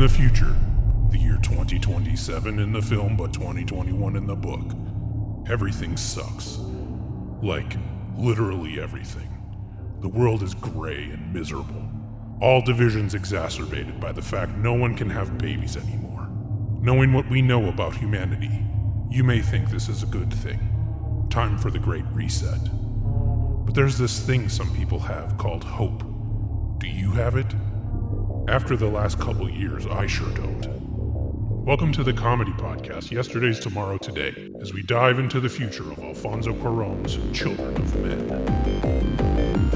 the future, the year 2027 in the film but 2021 in the book, everything sucks. Like, literally everything. The world is gray and miserable. All divisions exacerbated by the fact no one can have babies anymore. Knowing what we know about humanity, you may think this is a good thing. Time for the Great Reset. But there's this thing some people have called hope. Do you have it? After the last couple years, I sure don't. Welcome to the comedy podcast, Yesterday's Tomorrow Today, as we dive into the future of Alfonso Cuarón's Children of Men.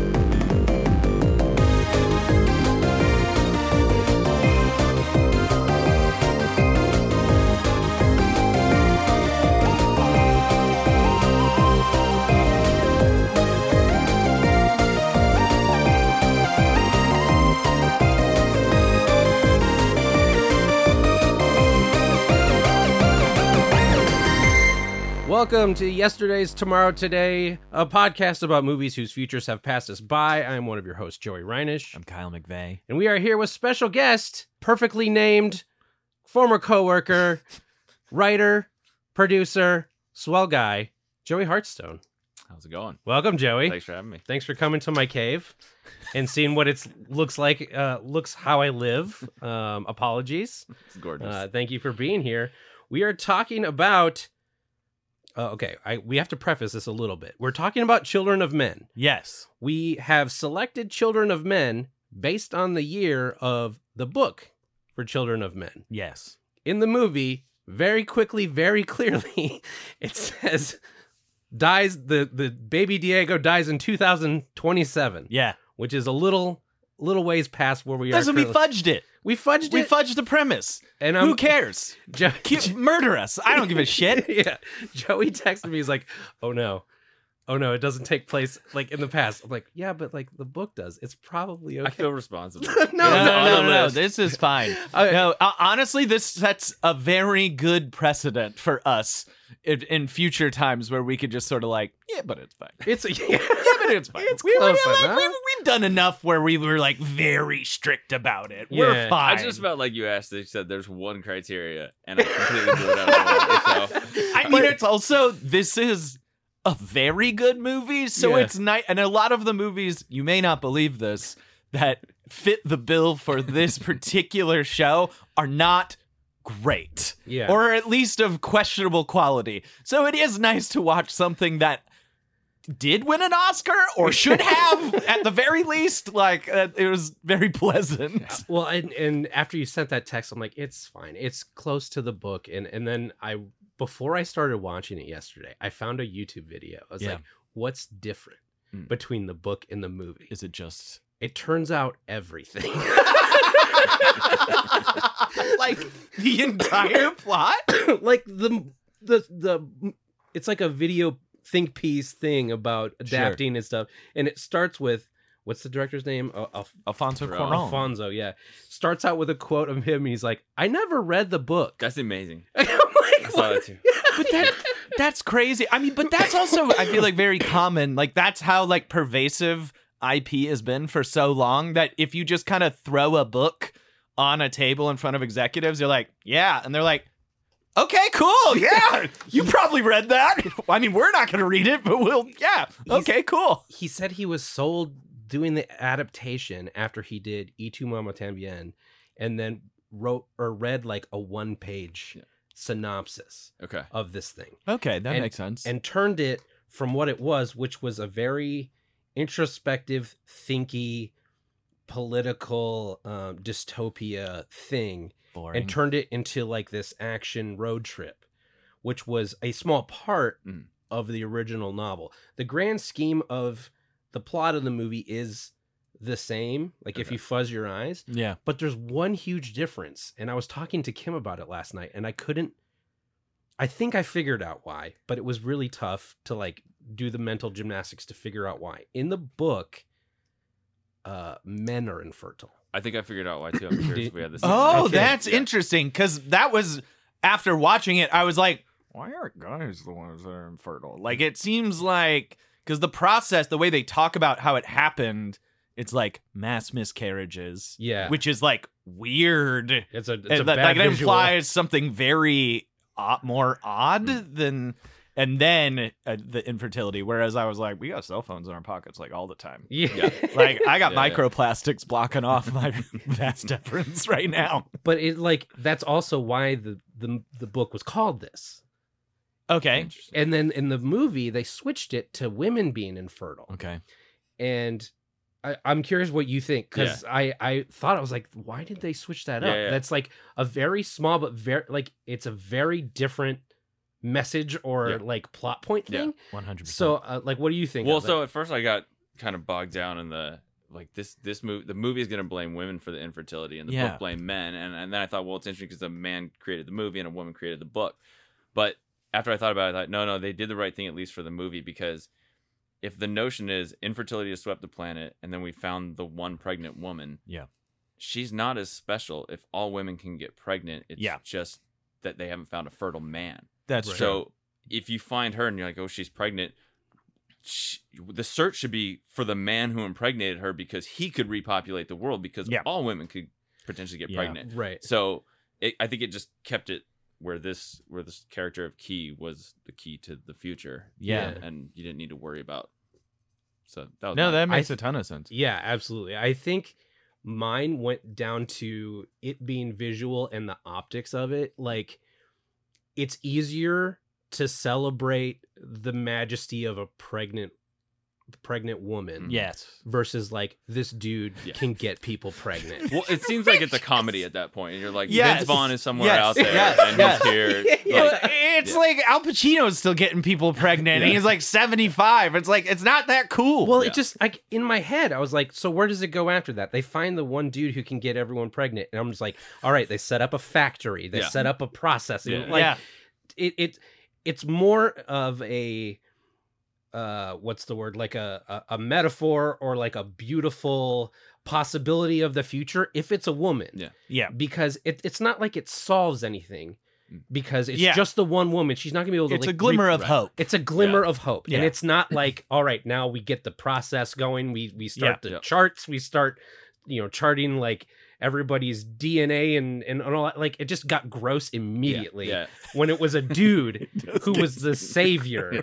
Welcome to Yesterday's Tomorrow Today, a podcast about movies whose futures have passed us by. I'm one of your hosts, Joey Reinish. I'm Kyle McVeigh. And we are here with special guest, perfectly named, former coworker, writer, producer, swell guy, Joey Hartstone. How's it going? Welcome, Joey. Thanks for having me. Thanks for coming to my cave and seeing what it looks like, looks how I live. Apologies. It's gorgeous. Thank you for being here. We are talking about... we have to preface this a little bit. We're talking about Children of Men. Yes. We have selected Children of Men based on the year of the book for Children of Men. Yes. In the movie, very quickly, very clearly, it says the baby Diego dies in 2027. Yeah. Which is a little ways past where we are. That's when we fudged it. We fudged it. We fudged the premise. And who cares? Murder us. I don't give a shit. Yeah. Joey texted me. He's like, oh no, it doesn't take place like in the past. I'm like, yeah, but like the book does. It's probably okay. I feel responsible. No. This is fine. No, honestly, this sets a very good precedent for us in future times where we could just sort of like, yeah, but it's fine. But It's fine. It's close enough. We've done enough where we were like very strict about it. We're Yeah. fine. I just felt like you asked. They said there's one criteria, and I completely blew it out of the water. So I mean, it's also, this is a very good movie, so Yeah. it's nice. And a lot of the movies, you may not believe this, that fit the bill for this particular show are not great. Yeah. Or at least of questionable quality. So it is nice to watch something that did win an Oscar or should have at the very least. Like, it was very pleasant. Well, and after you sent that text, I'm like, it's fine. It's close to the book. And then before I started watching it yesterday, I found a YouTube video. I was like, what's different between the book and the movie? Is it just... It turns out everything. Like the entire plot? Like the it's like a video think piece thing about adapting and stuff. And it starts with, what's the director's name? Alfonso Cuarón. Alfonso, yeah. Starts out with a quote of him. And he's like, I never read the book. that's amazing. I'm like, I saw that too. But that's crazy. I mean, but that's also, I feel like, very common. Like, that's how like pervasive IP has been for so long, that if you just kind of throw a book on a table in front of executives, you're like, yeah. And they're like, okay, cool. Yeah. You probably read that. I mean, we're not going to read it, but okay, cool. He said he was sold doing the adaptation after he did Y Tu Mamá También, and then read like a 1-page synopsis of this thing. Okay, that makes sense. And turned it from what it was, which was a very introspective, thinky, political dystopia thing. Boring. And turned it into like this action road trip, which was a small part of the original novel. The grand scheme of the plot of the movie is the same, like if you fuzz your eyes. Yeah. But there's one huge difference, and I was talking to Kim about it last night, and I think I figured out why, but it was really tough to like do the mental gymnastics to figure out why. In the book, men are infertile. I think I figured out why too. I'm curious if we had this. Oh, that's interesting, because that was, after watching it, I was like, why are guys the ones that are infertile? Like, it seems like, because the process, the way they talk about how it happened, it's like mass miscarriages. Yeah. Which is like weird. It's a Like bad it visual. implies something very more odd than. And then the infertility. Whereas I was like, we got cell phones in our pockets like all the time. Yeah. Like I got Yeah, microplastics blocking off my vast deference right now. But it like that's also why the book was called this. Okay. And then in the movie they switched it to women being infertile. Okay. And I'm curious what you think, because I thought, I was like, why did they switch that up? Yeah. That's like a very small but very like it's a very different message or like plot point Yeah. thing. 100%. So like what do you think? Well, of it? so at first I got kind of bogged down in the like this movie. The movie is going to blame women for the infertility, and the book blame men. And then I thought, well, it's interesting because a man created the movie and a woman created the book. But after I thought about it, I thought, no, they did the right thing at least for the movie, because if the notion is infertility has swept the planet, and then we found the one pregnant woman, she's not as special. If all women can get pregnant, it's just that they haven't found a fertile man. That's Right. true. So if you find her and you're like, oh, she's pregnant, the search should be for the man who impregnated her, because he could repopulate the world, because all women could potentially get pregnant. right. So I think it just kept it where this character of Key was the key to the future. Yeah. And you didn't need to worry about. So that was No, my- that makes a ton of sense. Yeah, absolutely. I think mine went down to it being visual and the optics of it. Like, it's easier to celebrate the majesty of a pregnant woman Yes. versus like this dude Yeah. can get people pregnant. Well, it seems like it's a comedy at that point. And you're like, Yes. Vince Vaughn is somewhere Yes. out there, Yes. and Yes. he's here. Well, Like, it's like Al Pacino's still getting people pregnant, and Yeah. he's like 75. It's like, it's not that cool. Well, Yeah. it just like in my head, I was like, so where does it go after that? They find the one dude who can get everyone pregnant, and I'm just like, all right, they set up a factory, they Yeah. set up a process. Yeah. Like, it's more of a what's the word, like a metaphor or like a beautiful possibility of the future if it's a woman. Yeah. Because it's not like it solves anything, because it's Yeah. just the one woman. She's not gonna be able to It's like, a glimmer of Right. hope. it's a glimmer of hope. Yeah. And it's not like, all right, now we get the process going, we start the Yeah. charts, we start charting like everybody's DNA and all that. Like, it just got gross immediately yeah. when it was a dude who was the savior.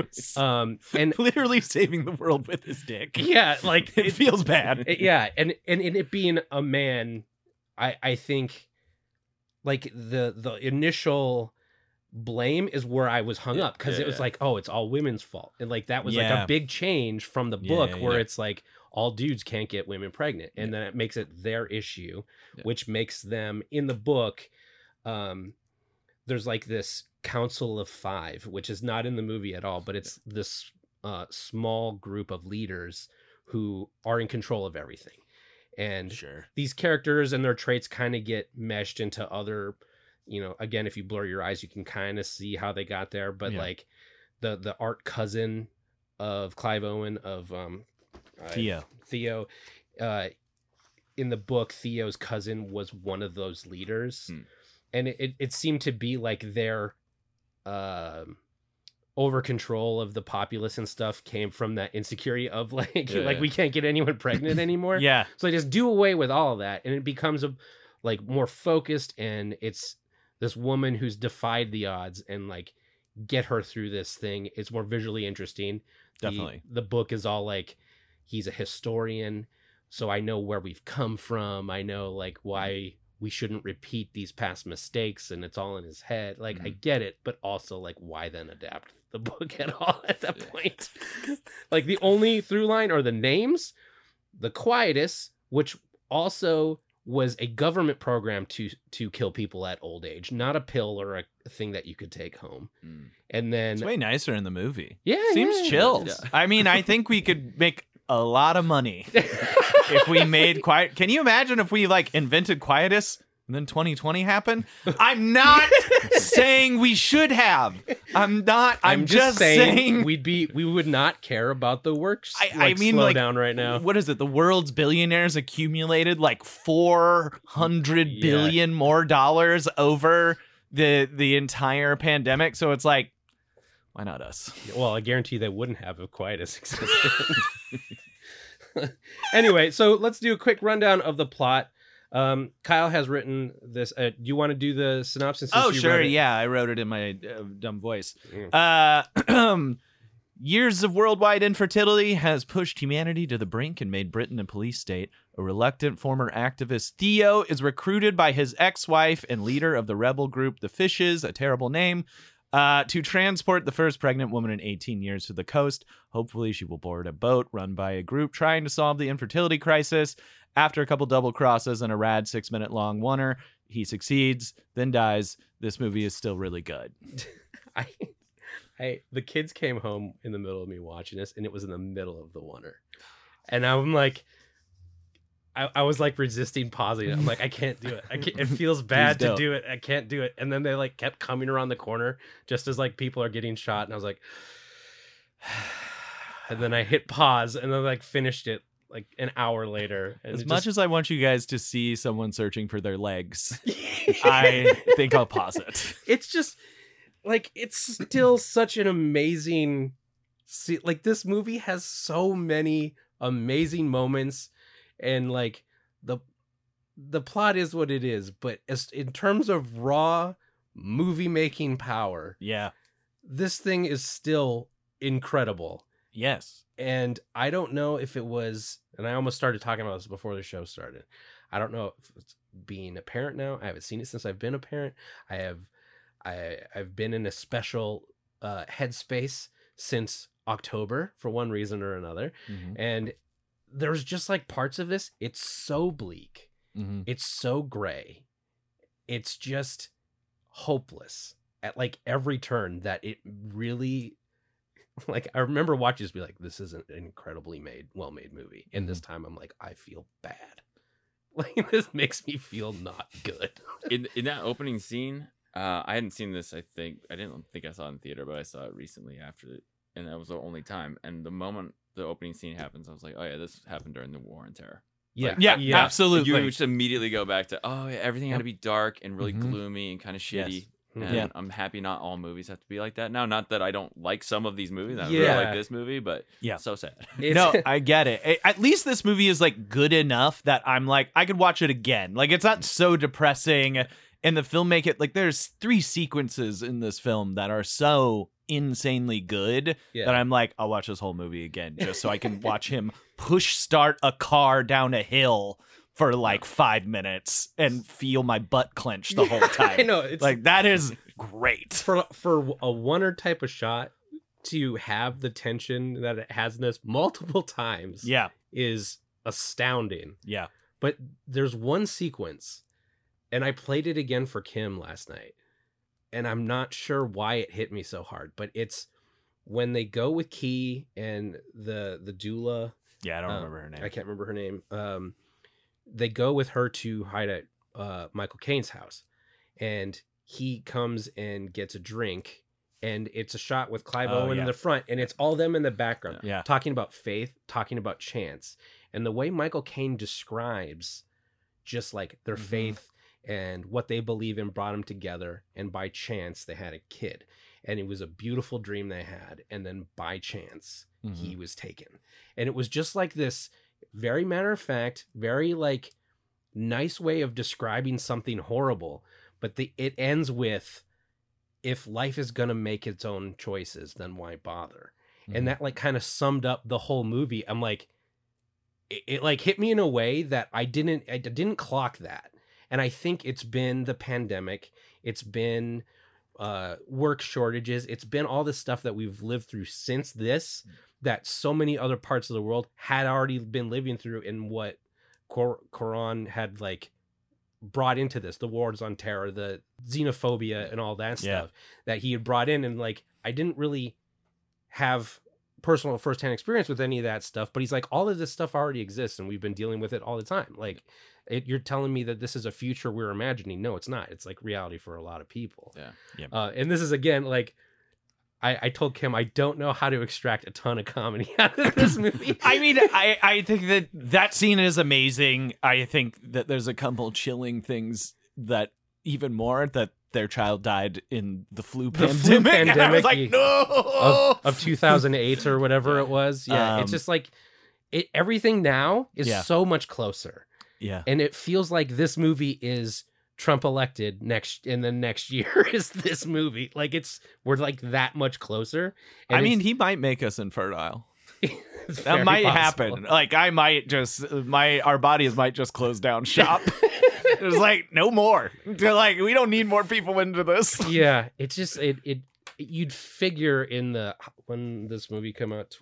And Literally saving the world with his dick. yeah, like It feels bad. yeah, and it being a man, I think like the initial blame is where I was hung up, because it was like, oh, it's all women's fault, and like that was like Yeah. a big change from the book, where yeah. it's like all dudes can't get women pregnant, and then it makes it their issue, which makes them in the book. There's like this Council of Five, which is not in the movie at all, but it's this small group of leaders who are in control of everything. And Sure. these characters and their traits kind of get meshed into other, again, if you blur your eyes, you can kind of see how they got there. But like the art cousin of Clive Owen, of Theo, in the book, Theo's cousin was one of those leaders. And it seemed to be like their over control of the populace and stuff came from that insecurity of like we can't get anyone pregnant anymore. Yeah. So they just do away with all of that, and it becomes like more focused, and it's this woman who's defied the odds, and like get her through this thing. It's more visually interesting. Definitely. The book is all like, he's a historian, so I know where we've come from. I know like why we shouldn't repeat these past mistakes, and it's all in his head. Like, I get it, but also like, why then adapt the book at all at that point? Like, the only through line are the names, the Quietus, which also was a government program to kill people at old age, not a pill or a thing that you could take home. And then It's way nicer in the movie. Seems Seems chill. Yeah. I mean, I think we could make a lot of money if we made quiet. Can you imagine if we like invented Quietus and then 2020 happened? I'm not saying we should have. I'm not. I'm just saying we would not care about the works. I mean, slow like, down right now. What is it? The world's billionaires accumulated like 400 billion more dollars over the entire pandemic. So it's like, why not us? Well, I guarantee they wouldn't have if Quietus existed. Anyway, so let's do a quick rundown of the plot. Kyle has written this. Do you want to do the synopsis? Oh, you sure. read it? Yeah, I wrote it in my dumb voice. Mm. Years of worldwide infertility has pushed humanity to the brink and made Britain a police state. A reluctant former activist, Theo, is recruited by his ex-wife and leader of the rebel group, the Fishes, a terrible name, to transport the first pregnant woman in 18 years to the coast. Hopefully, she will board a boat run by a group trying to solve the infertility crisis. After a couple double crosses and a rad 6-minute-long oneer, he succeeds, then dies. This movie is still really good. The kids came home in the middle of me watching this, and it was in the middle of the oneer, and I'm like, I was like resisting pausing it. I'm like, I can't do it. It feels bad to do it. I can't do it. And then they like kept coming around the corner just as like people are getting shot, and I was like, and then I hit pause, and then like finished it like an hour later. And as much as I want you guys to see someone searching for their legs, I think I'll pause it. It's just like, it's still such an amazing, like this movie has so many amazing moments, and like the plot is what it is, but as in terms of raw movie making power, yeah, this thing is still incredible. Yes. And I don't know if it was, and I almost started talking about this before the show started, I don't know if it's being a parent now. I haven't seen it since I've been a parent. I've been in a special headspace since October for one reason or another. Mm-hmm. And there's just like parts of this, it's so bleak. Mm-hmm. It's so gray. It's just hopeless at like every turn, that it really, like, I remember watching this be like, this is an incredibly well-made movie. And this time I'm like, I feel bad. Like, this makes me feel not good. in that opening scene, I hadn't seen this. I didn't think I saw it in theater, but I saw it recently after it, and that was the only time. And the moment the opening scene happens, I was like, oh yeah, this happened during the War on Terror. Yeah, like, yeah, absolutely. You just immediately go back to, oh yeah, everything had to be dark and really gloomy and kind of shitty. Yes. And I'm happy not all movies have to be like that now. Not that I don't like some of these movies. I really like this movie, but so sad. No, I get it. At least this movie is like good enough that I'm like, I could watch it again. Like, it's not so depressing. And the filmmaking, like, there's 3 sequences in this film that are so insanely good that I'm like, I'll watch this whole movie again just so I can watch him push start a car down a hill for like 5 minutes and feel my butt clench the whole time. I know, it's like, that is great for a oneer type of shot to have the tension that it has in this multiple times. Yeah, is astounding. Yeah, but there's one sequence, and I played it again for Kim last night, and I'm not sure why it hit me so hard, but it's when they go with Key and the doula. Yeah, I don't remember her name. I can't remember her name. They go with her to hide at Michael Caine's house, and he comes and gets a drink, and it's a shot with Clive Owen in the front, and it's all them in the background, talking about faith, talking about chance, and the way Michael Caine describes just like their faith and what they believe in brought them together, and by chance they had a kid, and it was a beautiful dream they had, and then by chance he was taken, and it was just like this very matter of fact, very like nice way of describing something horrible, but it ends with, if life is gonna make its own choices, then why bother? And that like kind of summed up the whole movie. I'm like, it like hit me in a way that I didn't clock that. And I think it's been the pandemic, it's been work shortages, it's been all this stuff that we've lived through since this, that so many other parts of the world had already been living through, in what Cuarón had like brought into this, the wars on terror, the xenophobia and all that stuff that he had brought in. And like, I didn't really have personal firsthand experience with any of that stuff, but he's like, all of this stuff already exists and we've been dealing with it all the time. Like, you're telling me that this is a future we're imagining. No, it's not. It's like reality for a lot of people. And this is, again, like, I told Kim, I don't know how to extract a ton of comedy out of this movie. I mean, I think that scene is amazing. I think that there's a couple chilling things that even more, that their child died in the flu pandemic. And I was like, no! Of 2008 or whatever it was. Yeah, it's just like, everything now is so much closer. Yeah. And it feels like this movie is Trump elected next year is this movie. Like we're like that much closer. And I mean, he might make us infertile. it's That very might possible. happen. Like I might just our bodies might just close down shop. There's like no more. They're like, we don't need more people into this. Yeah, it's just you'd figure when this movie come out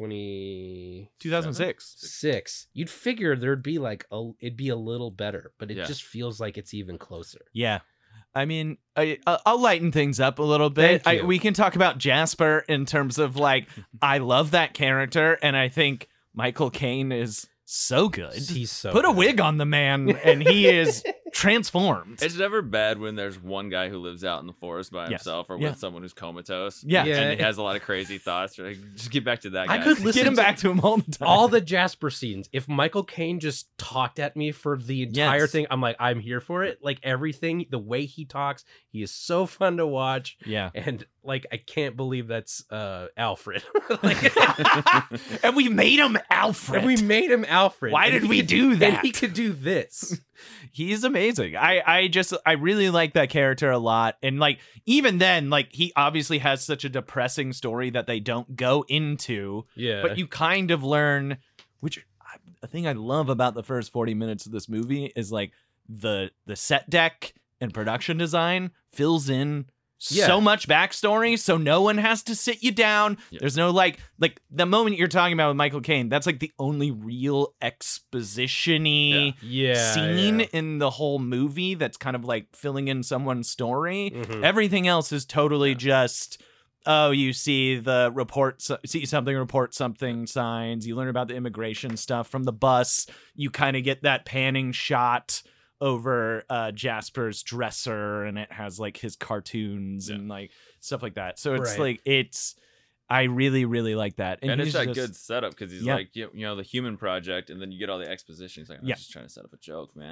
2006. 6, you'd figure there'd be like it'd be a little better, but it Yeah. just feels like it's even closer. Yeah. I mean, I'll lighten things up a little bit. Thank you. We can talk about Jasper in terms of like, I love that character, and I think Michael Caine is so good. He's so Put a good. wig on the man, and he is transformed. It's never bad when there's one guy who lives out in the forest by Yes. himself or Yeah. with someone who's comatose. Yeah. Yeah. And he has a lot of crazy thoughts. You're like, just get back to that guy. I could listen Get him to back to him all the time. all the Jasper scenes. If Michael Caine just talked at me for the entire Yes. thing, I'm like, I'm here for it. Like everything, the way he talks, he is so fun to watch. Yeah. And like, I can't believe that's Alfred. Like, And we made him Alfred. and we made him Alfred. Why And did he we could- do And that? he could do this. He's amazing. I really like that character a lot. And like even then, like he obviously has such a depressing story that they don't go into, Yeah. but you kind of learn, which a thing I love about the first 40 minutes of this movie is like the set deck and production design fills in Yeah. so much backstory, so no one has to sit you down. Yeah. There's no like the moment you're talking about with Michael Caine, that's like the only real exposition-y yeah. scene yeah. in the whole movie that's kind of like filling in someone's story. Mhm. Everything else is totally just, oh, you see the see something, report something signs. You learn about the immigration stuff from the bus. You kind of get that panning shot over Jasper's dresser, and it has like his cartoons and like stuff like that. So it's Right. like I really, really like that. And it's he's that just- good setup because he's Yeah. like, you know, the human project, and then you get all the exposition. He's like, I'm Yeah. just trying to set up a joke, man.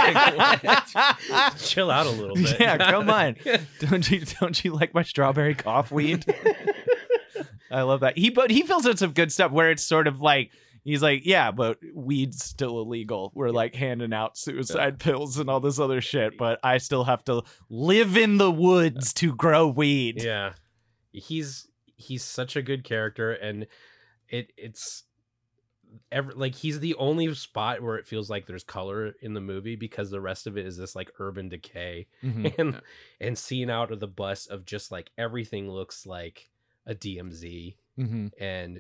Chill out a little bit. Yeah, come on. Don't you like my strawberry cough weed? I love that. But he fills in some good stuff where it's sort of like he's like, yeah, but weed's still illegal. We're like handing out suicide pills and all this other shit, but I still have to live in the woods to grow weed. Yeah. He's such a good character, and it's like he's the only spot where it feels like there's color in the movie, because the rest of it is this like urban decay Mhm. and seeing out of the bus of just like everything looks like a DMZ, Mhm. and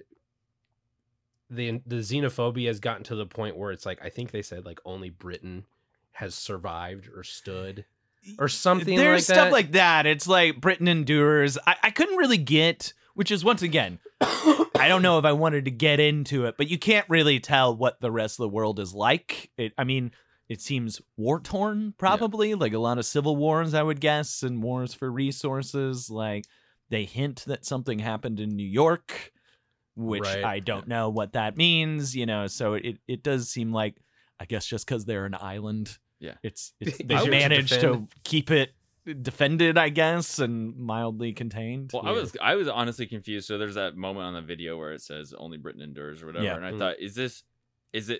the xenophobia has gotten to the point where it's like, I think they said like only Britain has survived or stood or something. There's like stuff that. like that. It's like Britain endures. I couldn't really get, which is once again, I don't know if I wanted to get into it, but you can't really tell what the rest of the world is like. It seems war torn, probably like a lot of civil wars, I would guess, and wars for resources. Like they hint that something happened in New York, which Right. I don't know what that means. So it does seem like, I guess, just because they're an island. Yeah. It's Easier they to managed to defend. keep it defended, I guess, and mildly contained. Well, Yeah. I was honestly confused. So there's that moment on the video where it says only Britain endures or whatever, Yeah. and I Mhm. thought, is it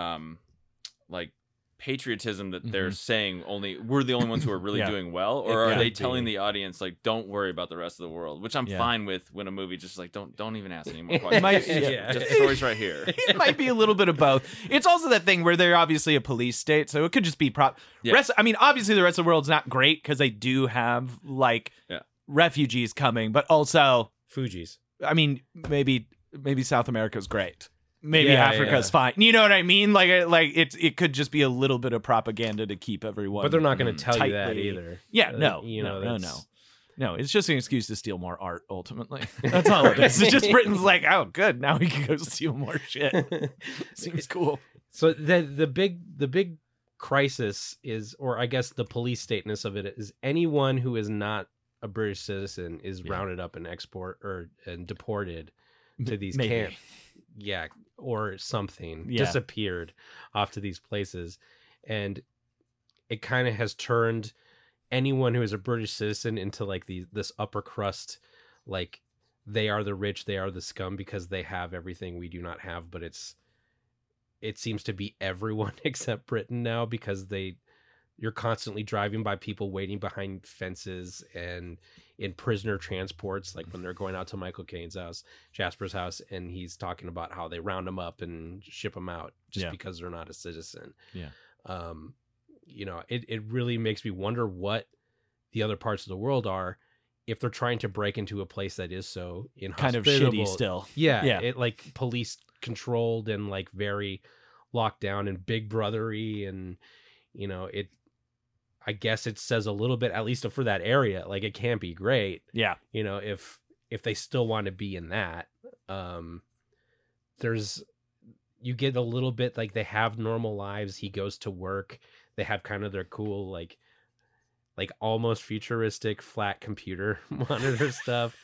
like patriotism that they're saying only we're the only ones who are really Yeah. doing well, or It are could they be. telling the audience like don't worry about the rest of the world? Which I'm Yeah. fine with when a movie just like don't even ask any more It questions. might- yeah. Just the story's right here. It might be a little bit of both. It's also that thing where they're obviously a police state, so it could just be Yeah. I mean, obviously the rest of the world's not great because they do have like Yeah. refugees coming, but also, Fuji's. I mean, maybe South America's great. Maybe Yeah, Africa's yeah. fine. You know what I mean? Like it could just be a little bit of propaganda to keep everyone. But they're not going to tell you that tightly- either. Yeah, Uh, no, you know, no. that's- No, it's just an excuse to steal more art, ultimately. That's all it is. It's just Britain's like, oh, good, now we can go steal more shit. Seems cool. So the big crisis is, or I guess the police stateness of it is, anyone who is not a British citizen is Yeah. rounded up and and deported to these Maybe. camps. Yeah, or something. Yeah. Disappeared off to these places. And it kind of has turned anyone who is a British citizen into like this upper crust, like they are the rich, they are the scum because they have everything we do not have, but it's it seems to be everyone except Britain now, because you're constantly driving by people waiting behind fences and in prisoner transports, like when they're going out to Michael Caine's house, Jasper's house, and he's talking about how they round them up and ship them out just because they're not a citizen. Yeah. It really makes me wonder what the other parts of the world are if they're trying to break into a place that is so inhospitable. Kind of shitty still. Yeah. It like police controlled and like very locked down and big brothery, and I guess it says a little bit, at least for that area, like it can't be great. Yeah. If they still want to be in that, you get a little bit like they have normal lives. He goes to work. They have kind of their cool, like almost futuristic flat computer monitor stuff.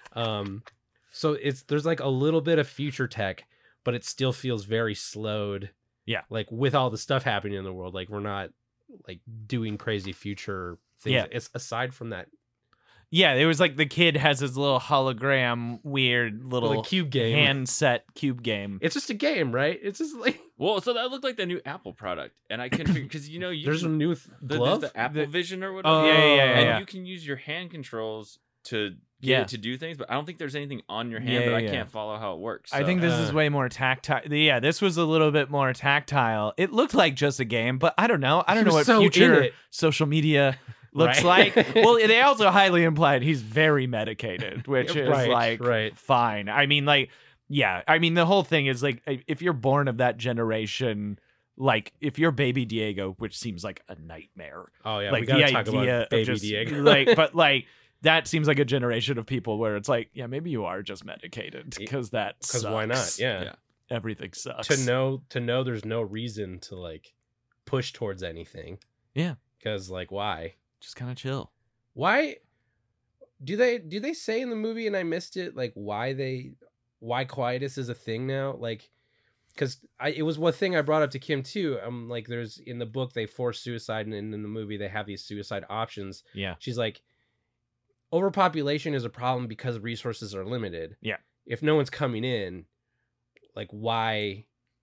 So there's like a little bit of future tech, but it still feels very slowed. Yeah. Like with all the stuff happening in the world, like we're not like doing crazy future things. Yeah. It's aside from that. Yeah, it was like the kid has his little hologram, weird little cube game, handset cube game. It's just a game, right? It's just like, well, so that looked like the new Apple product, and I couldn't figure because there's a new glove, there's the Apple Vision or whatever. Yeah. You can use your hand controls to get it to do things, but I don't think there's anything on your hand, but I can't follow how it works. So. I think this is way more tactile. Yeah, this was a little bit more tactile. It looked like just a game, but I don't know. I don't know what future social media looks like. Well, they also highly implied he's very medicated, which is fine. I mean, the whole thing is like, if you're born of that generation, like if you're baby Diego, which seems like a nightmare. Oh yeah, like we gotta talk about baby Diego. But that seems like a generation of people where it's like, yeah, maybe you are just medicated because why not? Yeah, everything sucks. To know there's no reason to like push towards anything. Yeah, because like why? Just kind of chill. Why do they say in the movie, and I missed it, like why quietus is a thing now? Like, because it was one thing I brought up to Kim too. Like, there's in the book they force suicide, and in the movie they have these suicide options. Yeah, she's like, overpopulation is a problem because resources are limited. Yeah, if no one's coming in, like why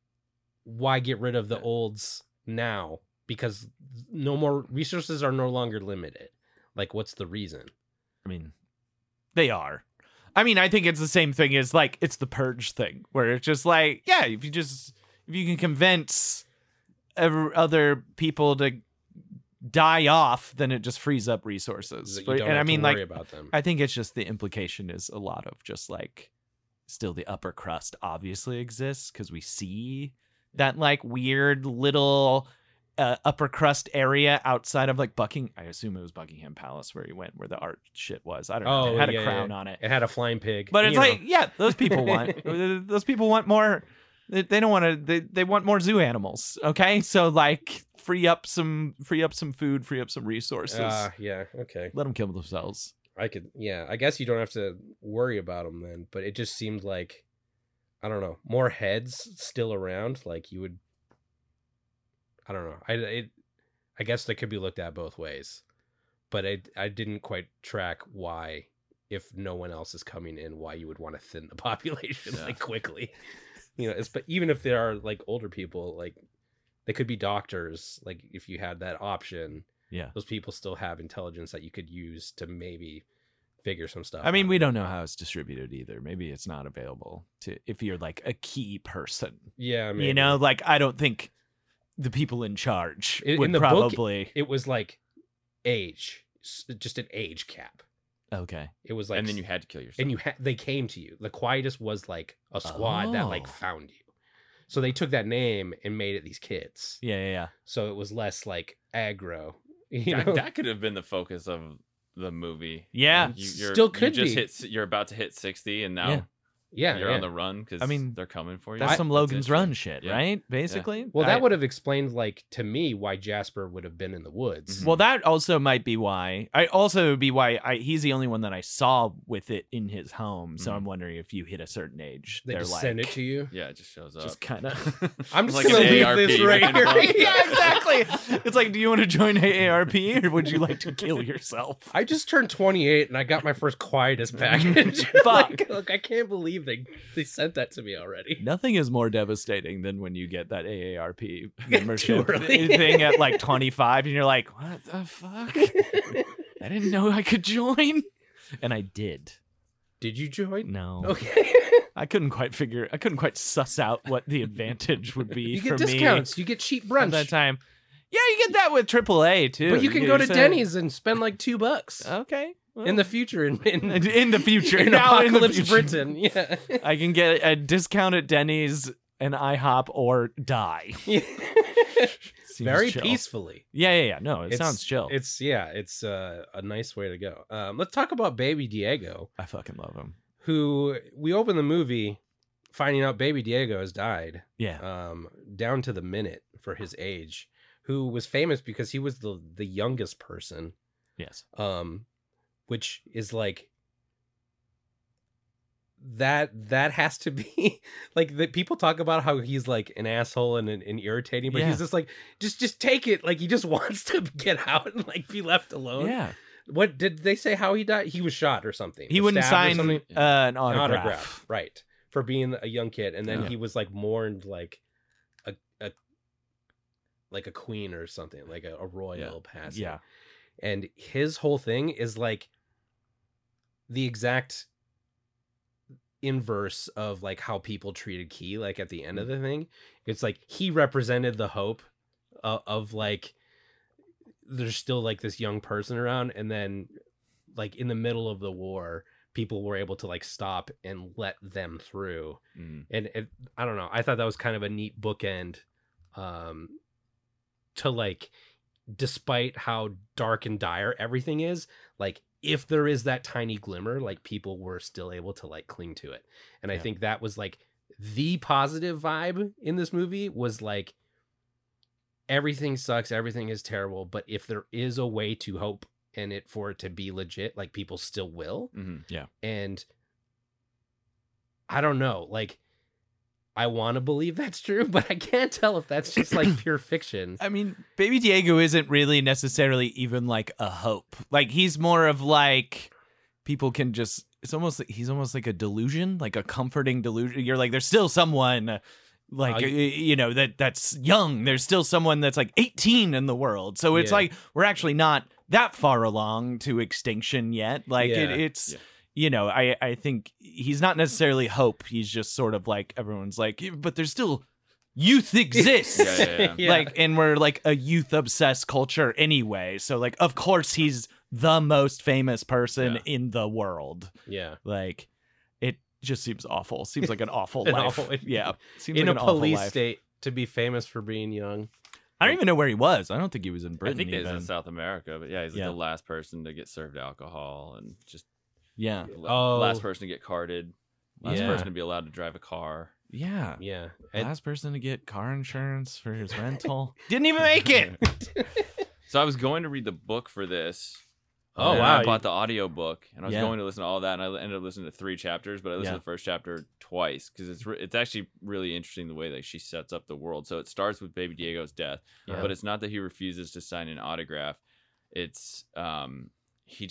get rid of the olds now? Because no more resources are no longer limited. Like, what's the reason? I mean, they are. I mean, I think it's the same thing as like it's the purge thing, where it's just like, yeah, if you can convince other people to die off, then it just frees up resources. And I mean, like, about them. I think it's just the implication is a lot of just like still the upper crust obviously exists because we see that like weird little upper crust area outside of like I assume it was Buckingham Palace where he went, where the art shit was. I don't know. It had a crown on it. It had a flying pig. But it's like, yeah, those people want more. They don't want to. They want more zoo animals. Okay, so like free up some food, free up some resources. Yeah. Okay. Let them kill themselves. I guess you don't have to worry about them then. But it just seemed like, I don't know, more heads still around. Like you would. I don't know. I guess they could be looked at both ways, but I didn't quite track why, if no one else is coming in, why you would want to thin the population like quickly. But even if there are like older people, like they could be doctors. Like if you had that option, those people still have intelligence that you could use to maybe figure some stuff. I mean, we don't know how it's distributed either. Maybe it's not available to if you're like a key person. Yeah, maybe. Like I don't think the people in charge would in the probably. Book, it was like age, just an age cap. Okay. It was like, and then you had to kill yourself. And they came to you. The Quietus was like a squad that like found you. So they took that name and made it these kids. Yeah. So it was less like aggro. That could have been the focus of the movie. Yeah, You're about to hit 60, and now. Yeah, you're on the run because they're coming for you. That's some Logan's Run shit, right? Basically. Yeah. Well, that would have explained, like, to me, why Jasper would have been in the woods. Well, that also might be why. He's the only one that I saw with it in his home. So I'm wondering if you hit a certain age, they just send it to you. Yeah, it just shows up. Just kind of. I'm just like gonna leave ARP this right here. Yeah, exactly. It's like, do you want to join AARP or would you like to kill yourself? I just turned 28 and I got my first Quietus package. Fuck. Look, I can't believe They sent that to me already. Nothing is more devastating than when you get that AARP membership Totally. thing at like 25 and you're like, what the fuck? I didn't know I could join. And I did. Did you join? No. Okay. I couldn't quite suss out what the advantage would be You for get me discounts. You get cheap at brunch. that time. Yeah, you get that with AAA too. But you can go to Denny's and spend like $2 Okay. Well, in the future. In the future. in Now in the apocalypse future. Britain. Yeah. I can get a discount at Denny's, an IHOP, or die. Seems Very chill. peacefully. Yeah. No, it sounds chill. It's a nice way to go. Let's talk about Baby Diego, I fucking love him. who we open the movie finding out Baby Diego has died. Yeah. Down to the minute for his age, who was famous because he was the youngest person, Yes. which is like that has to be like that. People talk about how he's like an asshole and irritating, but Yeah. he's just like just take it, like he just wants to get out and like be left alone. Yeah. What did they say how he died? He was shot or something. He wouldn't Stabbed or sign something? an An autograph. right, for being a young kid, and then Yeah. he was like mourned like a queen or something, like a royal passing. Yeah. And his whole thing is like the exact inverse of like how people treated Key, like at the end of the thing. It's like he represented the hope of like there's still like this young person around, and then like in the middle of the war people were able to like stop and let them through. And I don't know, I thought that was kind of a neat bookend to like, despite how dark and dire everything is, like if there is that tiny glimmer, like people were still able to like cling to it. And I think that was like the positive vibe in this movie, was like everything sucks, everything is terrible, but if there is a way to hope and it for it to be legit, like people still will. Yeah. And I don't know, like I want to believe that's true, but I can't tell if that's just like pure fiction. I mean, Baby Diego isn't really necessarily even like a hope. Like he's more of like people can just. It's almost like he's almost like a delusion, like a comforting delusion. You're like, there's still someone like that's young. There's still someone that's like 18 in the world. So it's like we're actually not that far along to extinction yet. Like it's. Yeah. You know, I think he's not necessarily hope. He's just sort of like everyone's like, but there's still youth exists. Yeah. Like, and we're like a youth obsessed culture anyway. So like, of course he's the most famous person in the world. Yeah. Like it just seems awful. Seems like an awful life. Yeah. Seems in like a an police awful life. state to be famous for being young. I don't even know where he was. I don't think he was in Britain. I think he was even. in South America, but yeah, he's like the last person to get served alcohol and just last person to get carded, last person to be allowed to drive a car. Yeah. Yeah. Last person to get car insurance for his rental. Didn't even make it. So I was going to read the book for this. Oh, and wow. I bought the audio book, and I was going to listen to all that, and I ended up listening to 3 chapters, but I listened to the first chapter twice, because it's actually really interesting the way that she sets up the world. So it starts with Baby Diego's death, but it's not that he refuses to sign an autograph. It's he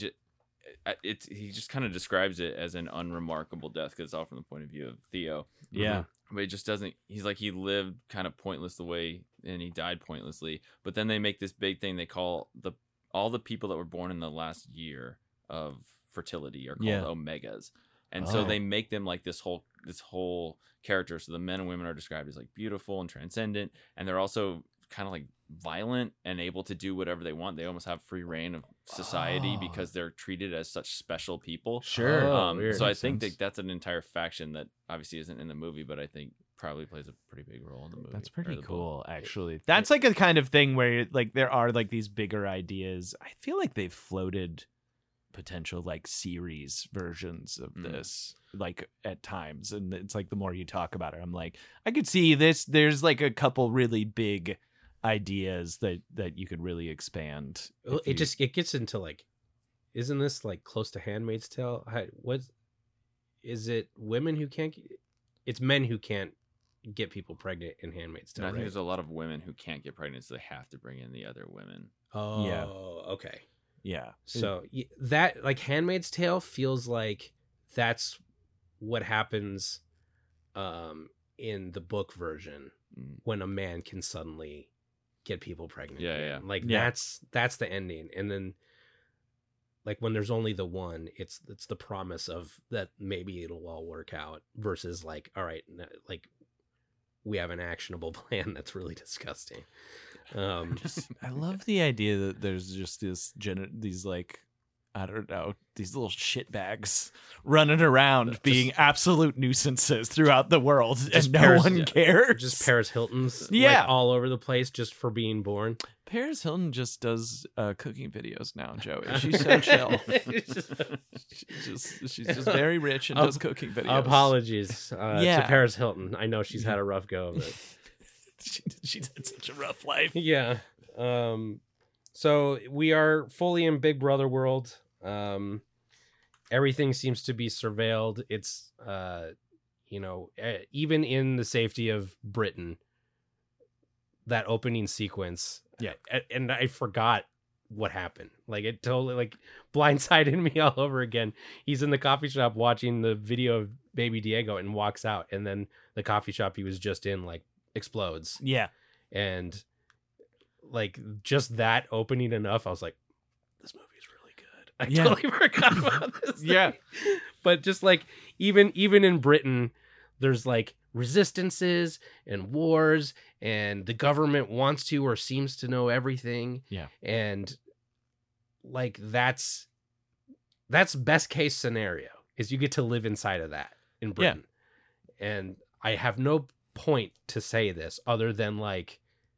just kind of describes it as an unremarkable death, because it's all from the point of view of Theo. Yeah. But he just doesn't, he's like, he lived kind of pointless the way, and he died pointlessly. But then they make this big thing they call all the people that were born in the last year of fertility are called omegas. And so they make them like this whole character. So the men and women are described as like beautiful and transcendent, and they're also kind of like violent and able to do whatever they want. They almost have free reign of society because they're treated as such special people. Sure. So I think that's an entire faction that obviously isn't in the movie, but I think probably plays a pretty big role in the movie. That's pretty cool, actually. That's like a kind of thing where like there are like these bigger ideas. I feel like they've floated potential like series versions of this like at times, and it's like the more you talk about it, I'm like, I could see this. There's like a couple really big ideas that you could really expand. It gets into like, isn't this like close to Handmaid's Tale? What is it? Women who can't, it's men who can't get people pregnant in Handmaid's Tale. And I think right? there's a lot of women who can't get pregnant, so they have to bring in the other women. Oh, Yeah. Okay. Yeah. So that like Handmaid's Tale feels like that's what happens in the book version when a man can suddenly get people pregnant. Yeah. Like Yeah. that's the ending. And then like when there's only the one, it's the promise of that maybe it'll all work out versus like, all right, like we have an actionable plan that's really disgusting. I love the idea that there's just these like, I don't know, these little shitbags running around being absolute nuisances throughout the world, and no one cares. Just Paris Hilton's Yeah. all over the place just for being born. Paris Hilton just does cooking videos now, Joey. She's so chill. She's just very rich and does cooking videos. Apologies to Paris Hilton. I know she's had a rough go of it. She's had such a rough life. Yeah. So we are fully in Big Brother world. Everything seems to be surveilled. It's, even in the safety of Britain, that opening sequence. Yeah. And I forgot what happened. Like it totally like blindsided me all over again. He's in the coffee shop watching the video of baby Diego and walks out. And then the coffee shop he was just in like explodes. Yeah. And like just that opening enough, I was like, this movie is really good. I totally forgot about this thing. Yeah. But just like even in Britain, there's like resistances and wars, and the government wants to or seems to know everything. Yeah. And like that's best case scenario is you get to live inside of that in Britain. Yeah. And I have no point to say this other than like,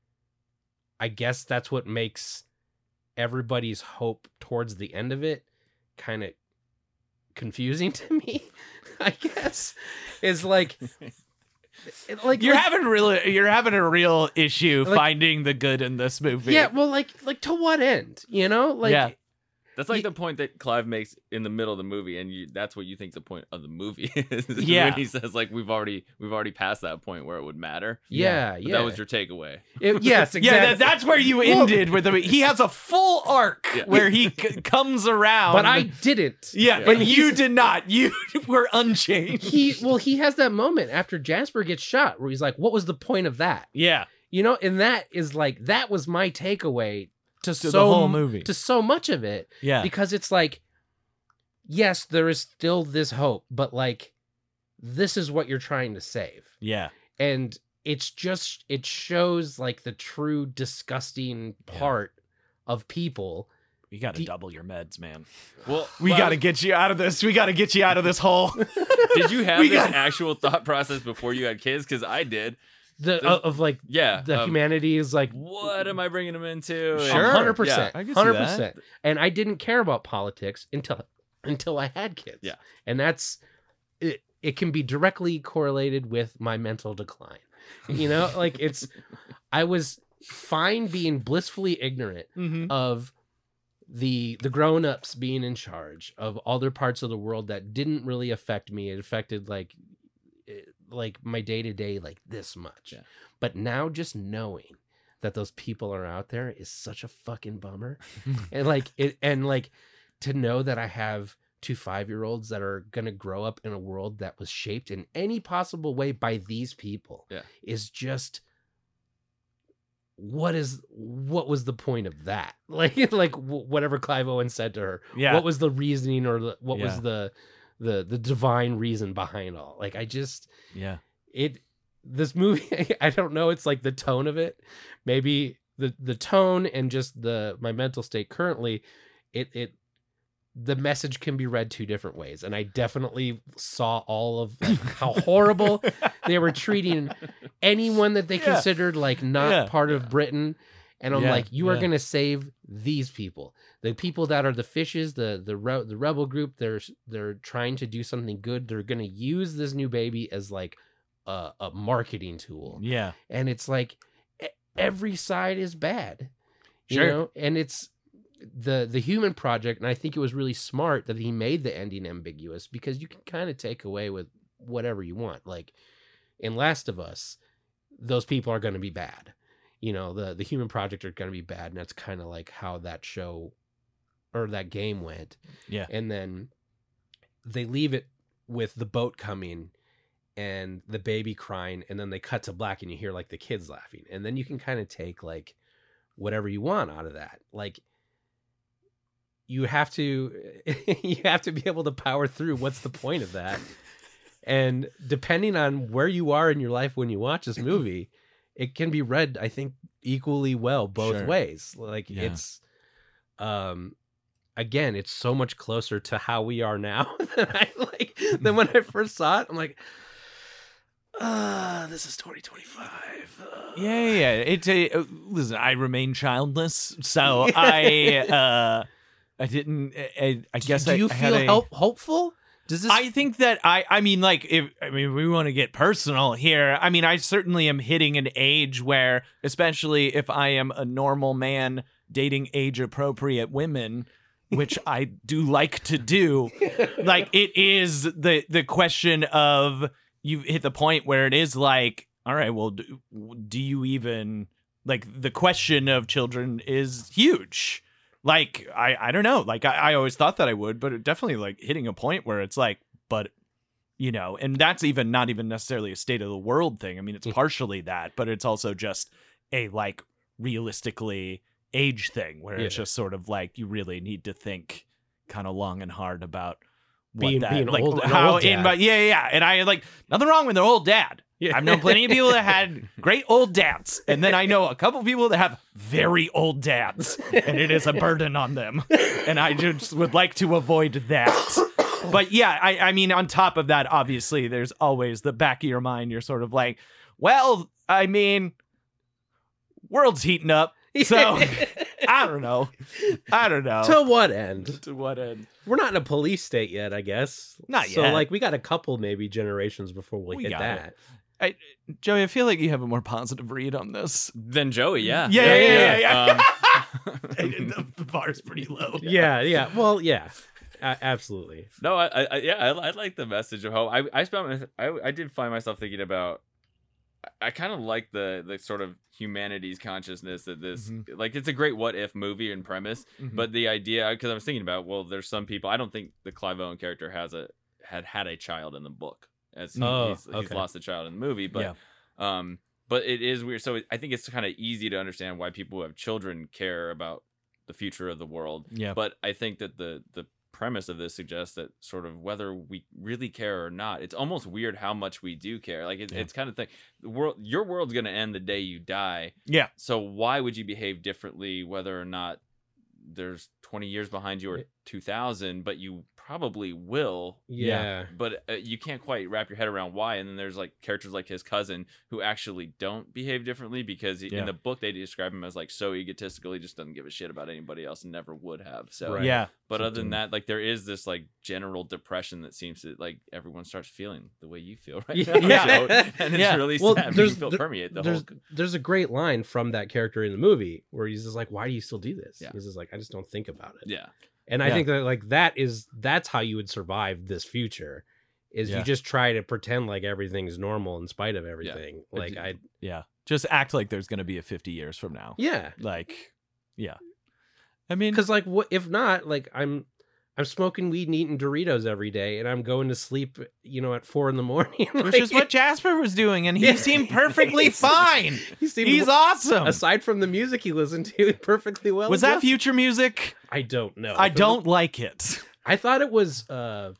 I guess that's what makes everybody's hope towards the end of it kind of confusing to me. I guess is like you're having a real issue finding the good in this movie. Yeah, well, like to what end? You know, like. Yeah. That's like the point that Clive makes in the middle of the movie, and that's what you think the point of the movie is. Yeah, when he says like we've already passed that point where it would matter. Yeah. That was your takeaway. Yes, exactly. Yeah, that's where you ended with the. He has a full arc where he comes around, but I didn't. Yeah, but you did not. You were unchanged. He has that moment after Jasper gets shot where he's like, "What was the point of that?" Yeah, and that is like that was my takeaway. To the whole movie, to so much of it, because it's like, yes, there is still this hope, but like, this is what you're trying to save, and it shows like the true disgusting part of people. You got to double your meds, man. Well, we got to get you out of this. We got to get you out of this hole. Did you have this actual thought process before you had kids? Because I did. The humanity is like, what am I bringing them into? Sure, 100%, 100%. And I didn't care about politics until I had kids. Yeah, and that's it. It can be directly correlated with my mental decline. Like I was fine being blissfully ignorant of the grown-ups being in charge of other parts of the world that didn't really affect me. It affected like my day-to-day like this much. But now just knowing that those people are out there is such a fucking bummer. and to know that I have 2 5-year-olds that are gonna grow up in a world that was shaped in any possible way by these people is just what was the point of that? Whatever Clive Owen said to her, what was the reasoning or what was the divine reason behind all? Like, I just, this movie, I don't know. It's like the tone of it, maybe the tone and just my mental state currently, the message can be read 2 different ways. And I definitely saw all of how horrible they were treating anyone that they considered like not part of Britain. And I'm like, you are going to save these people, the people that are the fishes, the rebel group. They're trying to do something good. They're going to use this new baby as like a marketing tool. Yeah. And it's like every side is bad, and it's the Human Project. And I think it was really smart that he made the ending ambiguous because you can kind of take away with whatever you want. Like in Last of Us, those people are going to be bad. The Human Project are going to be bad, and that's kind of like how that show or that game went. Yeah. And then they leave it with the boat coming and the baby crying, and then they cut to black and you hear like the kids laughing, and then you can kind of take like whatever you want out of that. Like you have to be able to power through what's the point of that. And depending on where you are in your life when you watch this movie, it can be read, I think, equally well both ways. Like it's again, it's so much closer to how we are now than when I first saw it. I'm like, this is 2025. Listen, I remain childless, so I didn't. I guess. Do you feel hopeful? Does this? I think that I mean, like, if we want to get personal here, I mean, I certainly am hitting an age where, especially if I am a normal man dating age-appropriate women, which I do like to do, like, it is the question of, you've hit the point where it is like, all right, well, do you even, like, the question of children is huge. Like, I don't know. Like, I always thought that I would, but it definitely, like, hitting a point where it's like, but, you know, and that's even not even necessarily a state of the world thing. I mean, it's partially that, but it's also just a, like, realistically age thing where it's just sort of like, you really need to think kind of long and hard about being like, old, how old dad. And I, like, nothing wrong with their old dad. Yeah. I've known plenty of people that had great old dads, and then I know a couple people that have very old dads, and it is a burden on them, and I just would like to avoid that. But yeah, I mean, on top of that, obviously, there's always the back of your mind. You're sort of like, well, I mean, world's heating up, so I don't know. To what end? To what end? We're not in a police state yet, I guess. Not so, yet. like, we got a couple maybe generations before we hit got that. Joey, I feel like you have a more positive read on this. Then Joey, yeah. Yeah. The bar's pretty low. Yeah. Well, yeah. Absolutely. No, I like the message of hope. I did find myself thinking about, I kind of like the sort of humanity's consciousness that this, like, it's a great what if movie and premise, but the idea, because I was thinking about, well, there's some people, I don't think the Clive Owen character had a child in the book, as he's lost a child in the movie, but but it is weird. So I think it's kind of easy to understand why people who have children care about the future of the world. Yeah. But I think that the premise of this suggests that sort of whether we really care or not, it's almost weird how much we do care. Like it's kind of thing. Your world's going to end the day you die. Yeah. So why would you behave differently whether or not there's 20 years behind you or 2000, but you probably will. Yeah. But you can't quite wrap your head around why. And then there's like characters like his cousin who actually don't behave differently because in the book they describe him as like so egotistical. He just doesn't give a shit about anybody else and never would have. So But other than that, like there is this like general depression that seems to like everyone starts feeling the way you feel right now. Yeah. And it's really sad. You feel permeate the whole. There's a great line from that character in the movie where he's just like, "Why do you still do this?" He's just like, "I just don't think about it." Yeah. And I think that like that's how you would survive this future, is you just try to pretend like everything's normal in spite of everything. Like just act like there's going to be a 50 years from now. Yeah. Like, I mean, because like what if not? Like I'm smoking weed and eating Doritos every day, and I'm going to sleep, at 4 a.m. Which is what Jasper was doing, and he seemed perfectly fine. He's awesome. Aside from the music he listened to, perfectly well. Was that future music? I don't know. I don't like it. I thought it was like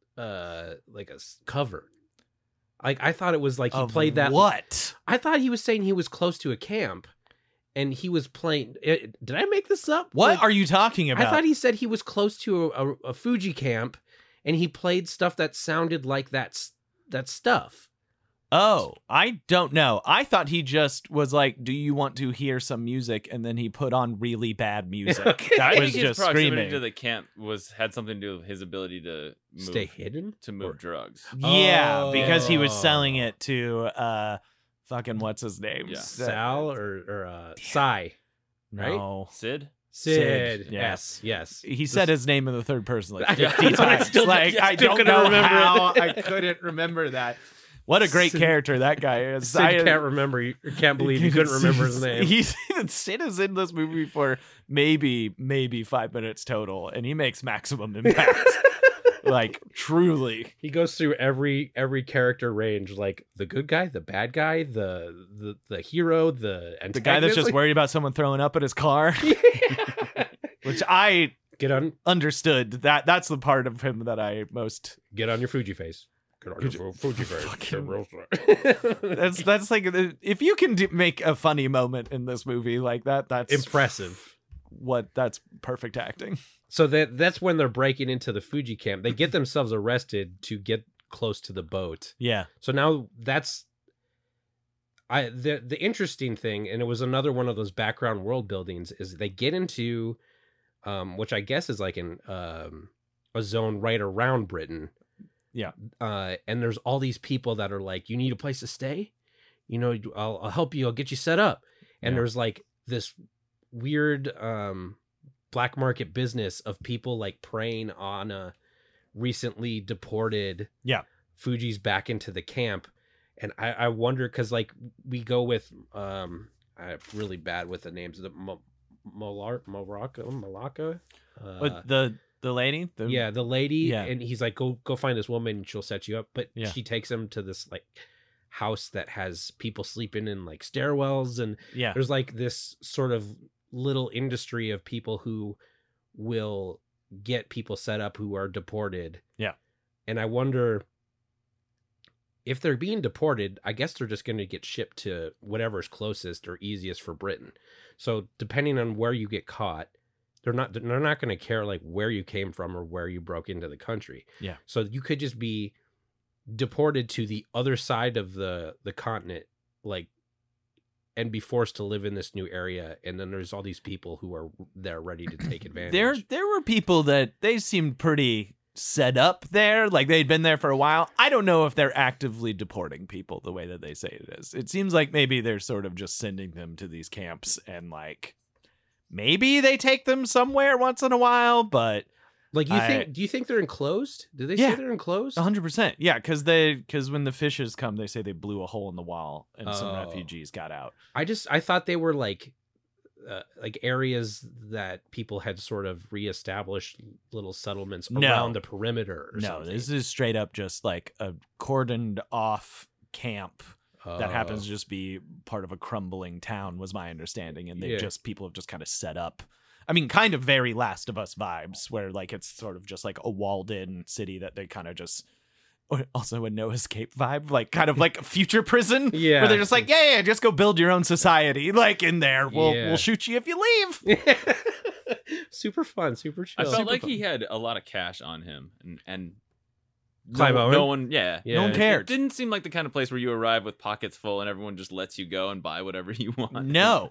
a cover. Like I thought it was like he played that. What? I thought he was saying he was close to a camp. And he was playing. Did I make this up? What are you talking about? I thought he said he was close to a Fuji camp, and he played stuff that sounded like that stuff. Oh, I don't know. I thought he just was like, "Do you want to hear some music?" And then he put on really bad music. Okay. That I was think his just proximity screaming. to the camp had something to do with his ability to stay hidden, to move drugs. Yeah, because he was selling it to. Fucking what's his name? Yeah. Sal or Sai, right? No. Sid. Yes. He said his name in the third person like Yeah. 50 times. I don't know remember how it. I couldn't remember that. What a great character that guy is. Sid can't remember. Can't believe you couldn't remember his name. Sid is in this movie for maybe 5 minutes total, and he makes maximum impact. Like truly. He goes through every character range, like the good guy, the bad guy, the hero, the antagonist. The guy that's just worried about someone throwing up at his car. Which I understood. That's the part of him that I most get on your Fuji face. Get on your Fuji face. That's like, if you can make a funny moment in this movie like that, that's impressive. That's perfect acting. So that's when they're breaking into the Fuji camp. They get themselves arrested to get close to the boat. Yeah. So now that's the interesting thing, and it was another one of those background world buildings, is they get into which I guess is like in a zone right around Britain. Yeah. And there's all these people that are like, you need a place to stay? You know, I'll help you. I'll get you set up. And there's like this weird black market business of people like preying on a recently deported Fuji's back into the camp. And I wonder, because like we go with I'm really bad with the names of the Malacca. The lady? The lady. And he's like, go find this woman and she'll set you up. But she takes him to this like house that has people sleeping in like stairwells. And there's like this sort of little industry of people who will get people set up who are deported. Yeah. And I wonder if they're being deported, I guess they're just going to get shipped to whatever's closest or easiest for Britain. So depending on where you get caught, they're not going to care like where you came from or where you broke into the country. Yeah. So you could just be deported to the other side of the continent, like, and be forced to live in this new area. And then there's all these people who are there ready to take advantage. There were people that they seemed pretty set up there, like they'd been there for a while. I don't know if they're actively deporting people the way that they say it is. It seems like maybe they're sort of just sending them to these camps, and like maybe they take them somewhere once in a while, but like do you think they're enclosed? Did they say they're enclosed? 100%. Yeah, because when the fishes come, they say they blew a hole in the wall and some refugees got out. I thought they were like areas that people had sort of reestablished little settlements around the perimeter or something. This is straight up just like a cordoned off camp that happens to just be part of a crumbling town, was my understanding. And people have just kind of set up. I mean, kind of very Last of Us vibes, where like it's sort of just like a walled in city that they kind of just, also a no escape vibe, like kind of like a future prison, where they're just like, just go build your own society, like in there. We'll shoot you if you leave. Super fun, super chill. I felt like he had a lot of cash on him, and Clive Owen? No one, no one cared. It didn't seem like the kind of place where you arrive with pockets full and everyone just lets you go and buy whatever you want. No,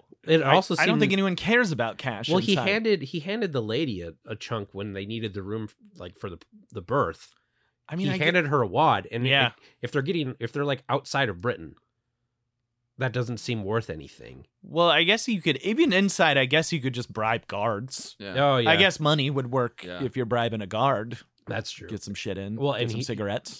I don't think anyone cares about cash. Well, inside. he handed the lady a chunk when they needed the room, like for the birth. I mean, he handed her a wad, and if they're like outside of Britain, that doesn't seem worth anything. Well, I guess you could, even inside, I guess you could just bribe guards. Yeah. Oh, yeah. I guess money would work if you're bribing a guard. That's true. Get some shit in. Well, get and some cigarettes.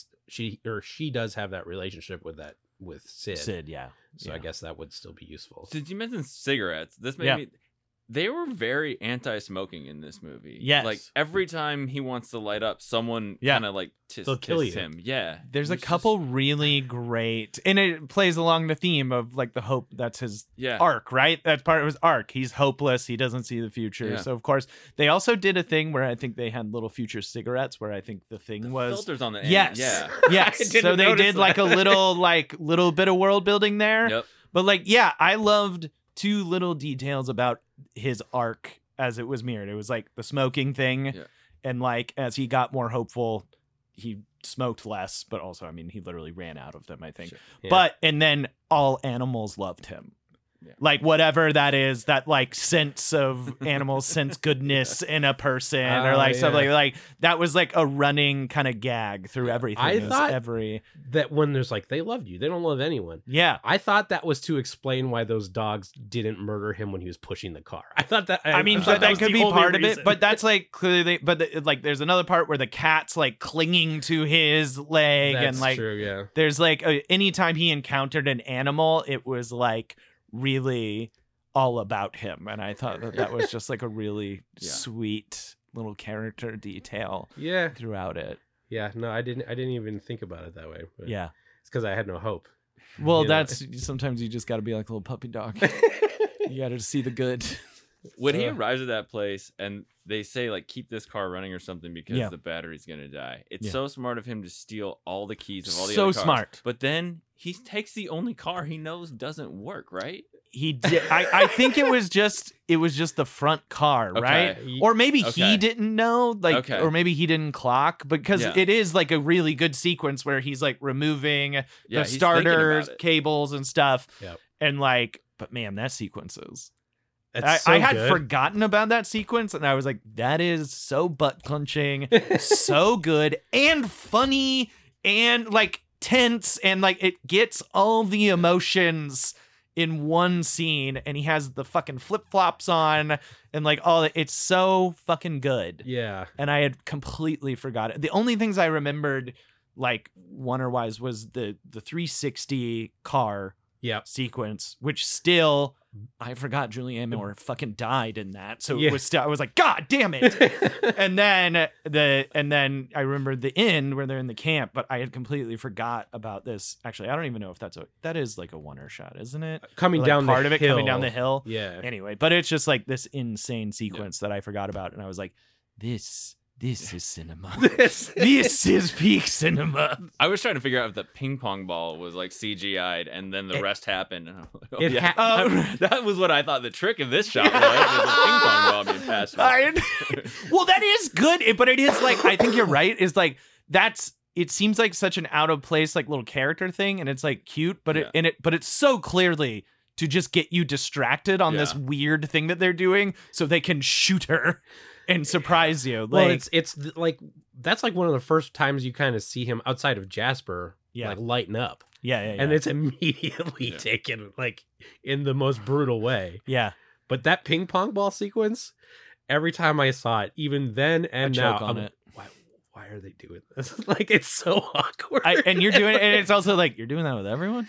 She does have that relationship with Sid. Sid, yeah. So I guess that would still be useful. Did you mention cigarettes? This made me. They were very anti-smoking in this movie. Yes. Like every time he wants to light up, someone kind of like they'll kill him. Yeah. There's a couple really great, and it plays along the theme of like the hope. That's his arc, right? That's part of his arc. He's hopeless. He doesn't see the future. Yeah. So of course they also did a thing where I think they had little future cigarettes, where I think the thing was filters on the end. Yes. Yeah. Yes. So they did like a little bit of world building there. Yep. But like, I loved two little details about his arc as it was mirrored. It was like the smoking thing, and like as he got more hopeful, he smoked less, but also, I mean, he literally ran out of them, I think. Sure. Yeah. But and then all animals loved him. Yeah. Like whatever that is, that like sense of animals sense goodness in a person, or like something like that was like a running kind of gag through everything. I thought that when there's like they loved you, they don't love anyone. Yeah, I thought that was to explain why those dogs didn't murder him when he was pushing the car. I thought that. I mean, that could be part of it, but that's like clearly. But like, there's another part where the cat's like clinging to his leg, and like, true, yeah. There's like anytime he encountered an animal, it was like really all about him, and I thought that was just like a really sweet little character detail Yeah. throughout it. Yeah. No, I didn't even think about it that way. But Yeah. It's because I had no hope. Well, You know? that's sometimes you just got to be like a little puppy dog. You got to see the good. When he arrives at that place and they say like keep this car running or something because Yeah. the battery's gonna die. It's Yeah. so smart of him to steal all the keys of all the So other cars. smart. But then he takes the only car he knows doesn't work, right? He did. I think it was just the front car, right? Okay. Or maybe Okay. he didn't know, like, Okay. or maybe he didn't clock, because Yeah. it is like a really good sequence where he's like removing Yeah, the he's starters, thinking about it. cables, and stuff. Yep. And like, but man, that sequence is. It's so I had good. forgotten about that sequence, and I was like, that is so butt punching, so good and funny and like tense, and like it gets all the emotions in one scene, and he has the fucking flip-flops on and like all that. It's so fucking good. Yeah. And I had completely forgot it. The only things I remembered like Wonder-wise was the 360 car Yep. sequence, which still I forgot Julianne Moore fucking died in that. So Yeah. it was still, I was like, God damn it. and then I remembered the end where they're in the camp, but I had completely forgot about this. Actually, I don't even know if that is like a Wonder shot, isn't it? Coming Or, like, down part the of it hill. coming down the hill. Yeah. Anyway, but it's just like this insane sequence that I forgot about, and I was like, this is cinema. This is peak cinema. I was trying to figure out if the ping pong ball was like CGI'd and then the rest happened. And I'm like, oh, It yeah. ha- that was what I thought the trick of this shot was the ping pong ball being passed. Well, that is good, but it is like, I think you're right. Is like it seems like such an out of place like little character thing, and it's like cute, but but it's so clearly to just get you distracted on this Yeah. weird thing that they're doing, so they can shoot her and surprise you. Like, Well, like that's like one of the first times you kind of see him outside of Jasper, Yeah. like lighten up, yeah, and it's immediately Yeah. taken like in the most brutal way. yeah. But that ping pong ball sequence, every time I saw it, even then and I now, choke on I'm it. like, why are they doing this? Like, it's so awkward. And you're doing it, and it's also like, you're doing that with everyone?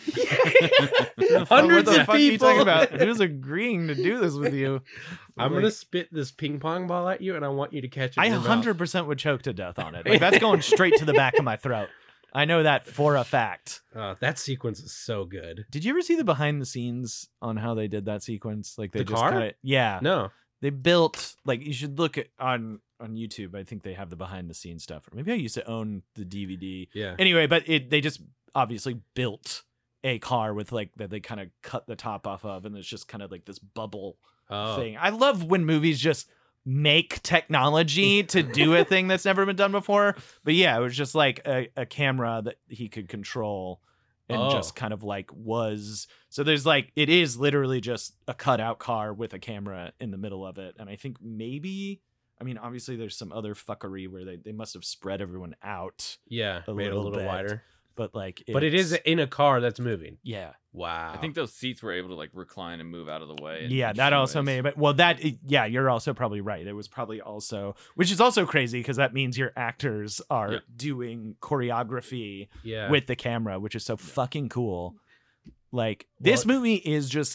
Hundreds what the of fuck are you talking people. about? Who's agreeing to do this with you? I'm Like, gonna spit this ping pong ball at you, and I want you to catch it. I in your mouth. 100% would choke to death on it. Like, that's going straight to the back of my throat. I know that for a fact. That sequence is so good. Did you ever see the behind the scenes on how they did that sequence? Like they The just car? kinda, yeah. No, They built, like, you should look at on YouTube. I think they have the behind the scenes stuff. Or maybe I used to own the DVD. yeah, Anyway, but they just obviously built a car with like that they kind of cut the top off of, and it's just kind of like this bubble thing. I love when movies just make technology to do a thing that's never been done before. But yeah, it was just like a camera that he could control and just kind of like was. So there's like, it is literally just a cutout car with a camera in the middle of it. And I think maybe, I mean, obviously there's some other fuckery where they must have spread everyone out, yeah, a made it a little little bit. wider. but like, But it is it's- in a car that's moving. yeah. Wow. I think those seats were able to like recline and move out of the way. in Yeah, that some also ways. may, but well, yeah, you're also probably right. It was probably also, which is also crazy because that means your actors are Yeah. doing choreography yeah. with the camera, which is so fucking cool. Like, this movie is just,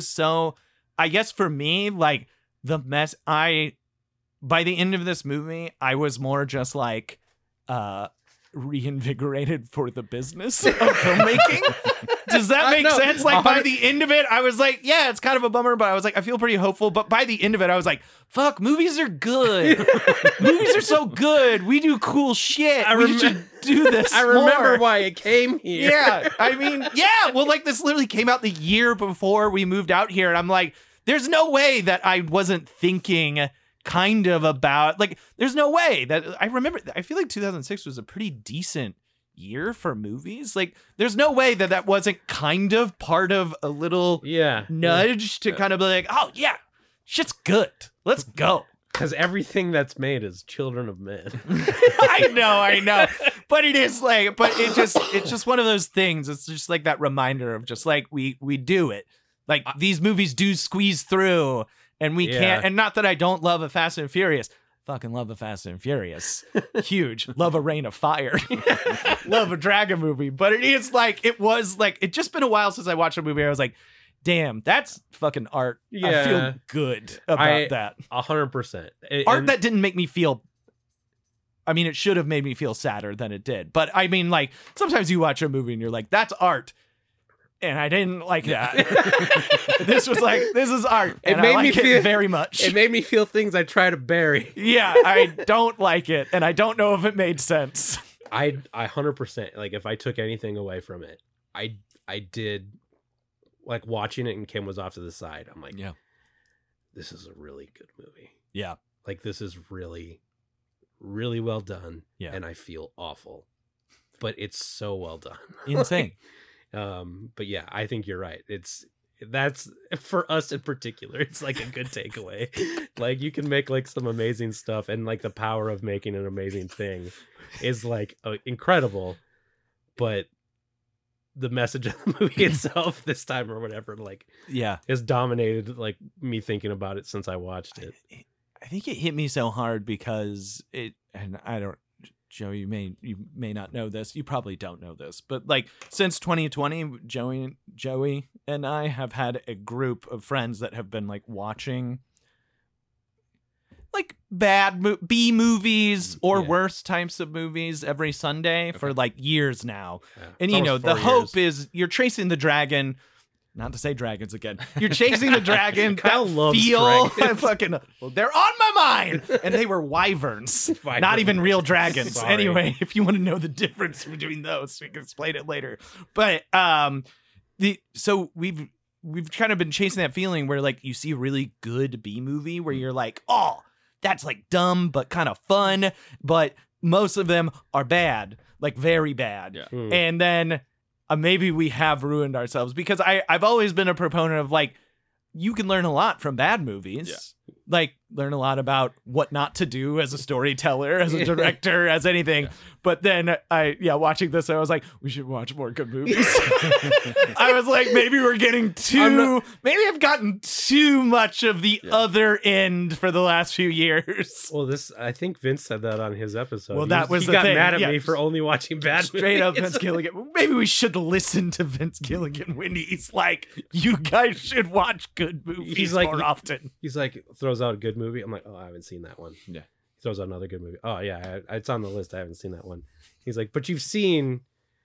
I guess for me, like the mess, by the end of this movie, I was more just like, reinvigorated for the business of filmmaking. Does that make No, sense? Like, by 100 the end of it, I was like, yeah, it's kind of a bummer, but I was like, I feel pretty hopeful. But by the end of it, I was like, fuck, movies are good. Movies are so good. We do cool shit. We should do this. I remember more. why it came here. Yeah, I mean, yeah. Well, like, this literally came out the year before we moved out here, and I'm like, there's no way that I wasn't thinking kind of about, like, there's no way that I remember. I feel like 2006 was a pretty decent year for movies. Like, there's no way that that wasn't kind of part of a little Yeah. nudge to kind of be like, oh yeah, shit's good. Let's go. Because everything that's made is children of men. I know. But it is like, but it's just one of those things. It's just like that reminder of just like, we do it. Like, these movies do squeeze through, and we can't, and not that I don't love a Fast and Furious. Fucking love a Fast and Furious. Huge. Love a Reign of Fire. Love a dragon movie. But it is like, it was like, it's just been a while since I watched a movie. I was like, damn, that's fucking art. I Yeah. feel good about that. 100%. Art that didn't make me feel. I mean, it should have made me feel sadder than it did. But I mean, like, sometimes you watch a movie and you're like, that's art. And I didn't like that. This was like, this is art. It And made I like me it feel- very much. It made me feel things I try to bury. Yeah, I don't like it. And I don't know if it made sense. I 100%, like, if I took anything away from it, I did, like, watching it and Kim was off to the side. I'm like, Yeah. this is a really good movie. Yeah. Like, this is really, really well done. Yeah. And I feel awful, but it's so well done. Insane. But yeah, I think you're right. That's for us in particular. It's like a good takeaway. Like, you can make like some amazing stuff, and like the power of making an amazing thing is like incredible. But the message of the movie itself this time or whatever, like, Yeah. has dominated like me thinking about it since I watched it. I think it hit me so hard because and I don't, Joe, you may not know this. You probably don't know this, but like since 2020, Joey and I have had a group of friends that have been like watching like bad B movies or Yeah. worse types of movies every Sunday for like years now. Yeah. And It's you know, almost the 4 hope years. is you're chasing the dragon. Not to say dragons again. You're chasing the dragon. Kyle that loves feel dragons. fucking. Well, they're on my mind, and they were wyverns, not even real dragons. Sorry. Anyway, if you want to know the difference between those, we can explain it later. But so we've kind of been chasing that feeling where like you see a really good B movie where you're like, oh, that's like dumb but kind of fun, but most of them are bad, like very bad. Yeah. Hmm. And then maybe we have ruined ourselves because I've always been a proponent of like, you can learn a lot from bad movies. Yeah. Like learn a lot about what not to do as a storyteller, as a director, as anything. Yeah. But then watching this, I was like, we should watch more good movies. I was like, maybe we're getting maybe I've gotten too much of the other end for the last few years. Well, I think Vince said that on his episode. Well, that was he the got thing. mad at Yeah. me for only watching bad Straight up movies. Vince Gilligan. Maybe we should listen to Vince Gilligan when he's like, you guys should watch good movies He's like- more often. He's like, throws out a good movie. I'm like, oh, I haven't seen that one. Yeah. He throws out another good movie. Oh yeah, it's on the list. I haven't seen that one. He's like, but you've seen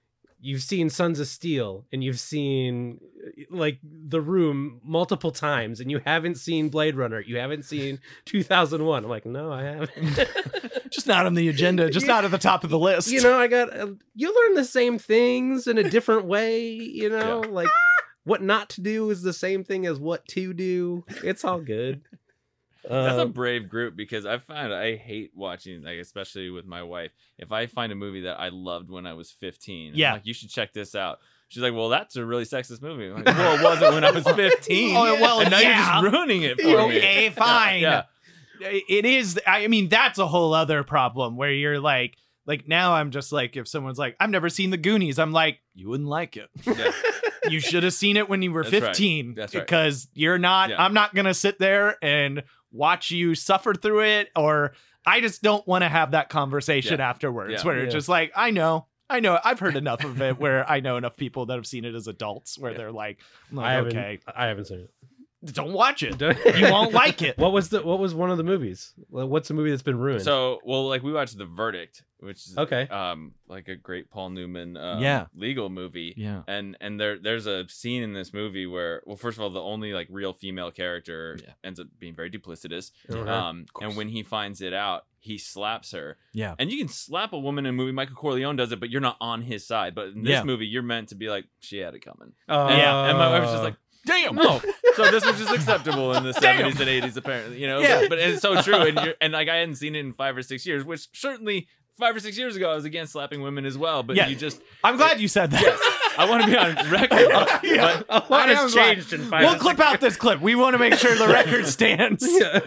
Sons of Steel, and you've seen like The Room multiple times, and you haven't seen Blade Runner. You haven't seen 2001. I'm like, no, I haven't. Just not on the agenda, just not at the top of the list. You know, I got you learn the same things in a different way. You know, like what not to do is the same thing as what to do. It's all good. That's a brave group because I find I hate watching, like, especially with my wife. If I find a movie that I loved when I was 15, I'm like, you should check this out. She's like, well, that's a really sexist movie. I'm like, well, it wasn't when I was 15. Oh, well, and now you're yeah. just ruining it for me. Okay, fine. Yeah. It is. I mean, that's a whole other problem where you're like now I'm just like, if someone's like, I've never seen The Goonies, I'm like, you wouldn't like it. Yeah. You should have seen it when you were That's right. 15. That's right. Because you're not, Yeah. I'm not going to sit there and watch you suffer through it, or I just don't want to have that conversation afterwards Yeah. where it's Yeah. just like, I know. I've heard enough of it where I know enough people that have seen it as adults where they're like, I haven't, okay, I haven't seen it. don't watch it. You won't like it. What was one of the movies? What's a movie that's been ruined? So, well, like we watched The Verdict, which is Okay. like a great Paul Newman legal movie. Yeah. And there's a scene in this movie where, well, first of all, the only like real female character ends up being very duplicitous. Uh-huh. And when he finds it out, he slaps her. Yeah. And you can slap a woman in a movie. Michael Corleone does it, but you're not on his side. But in this movie, you're meant to be like, she had it coming. And my wife was just like, Damn. no. So this was just acceptable in the 70s and 80s, apparently, you know? Yeah. But it's so true. And like, I hadn't seen it in 5 or 6 years, which certainly 5 or 6 years ago, I was against slapping women as well. But you just, I'm glad you said that. yes, I want to be on record. But a lot I has am changed in 5 We'll clip out this clip. We want to make sure the record stands.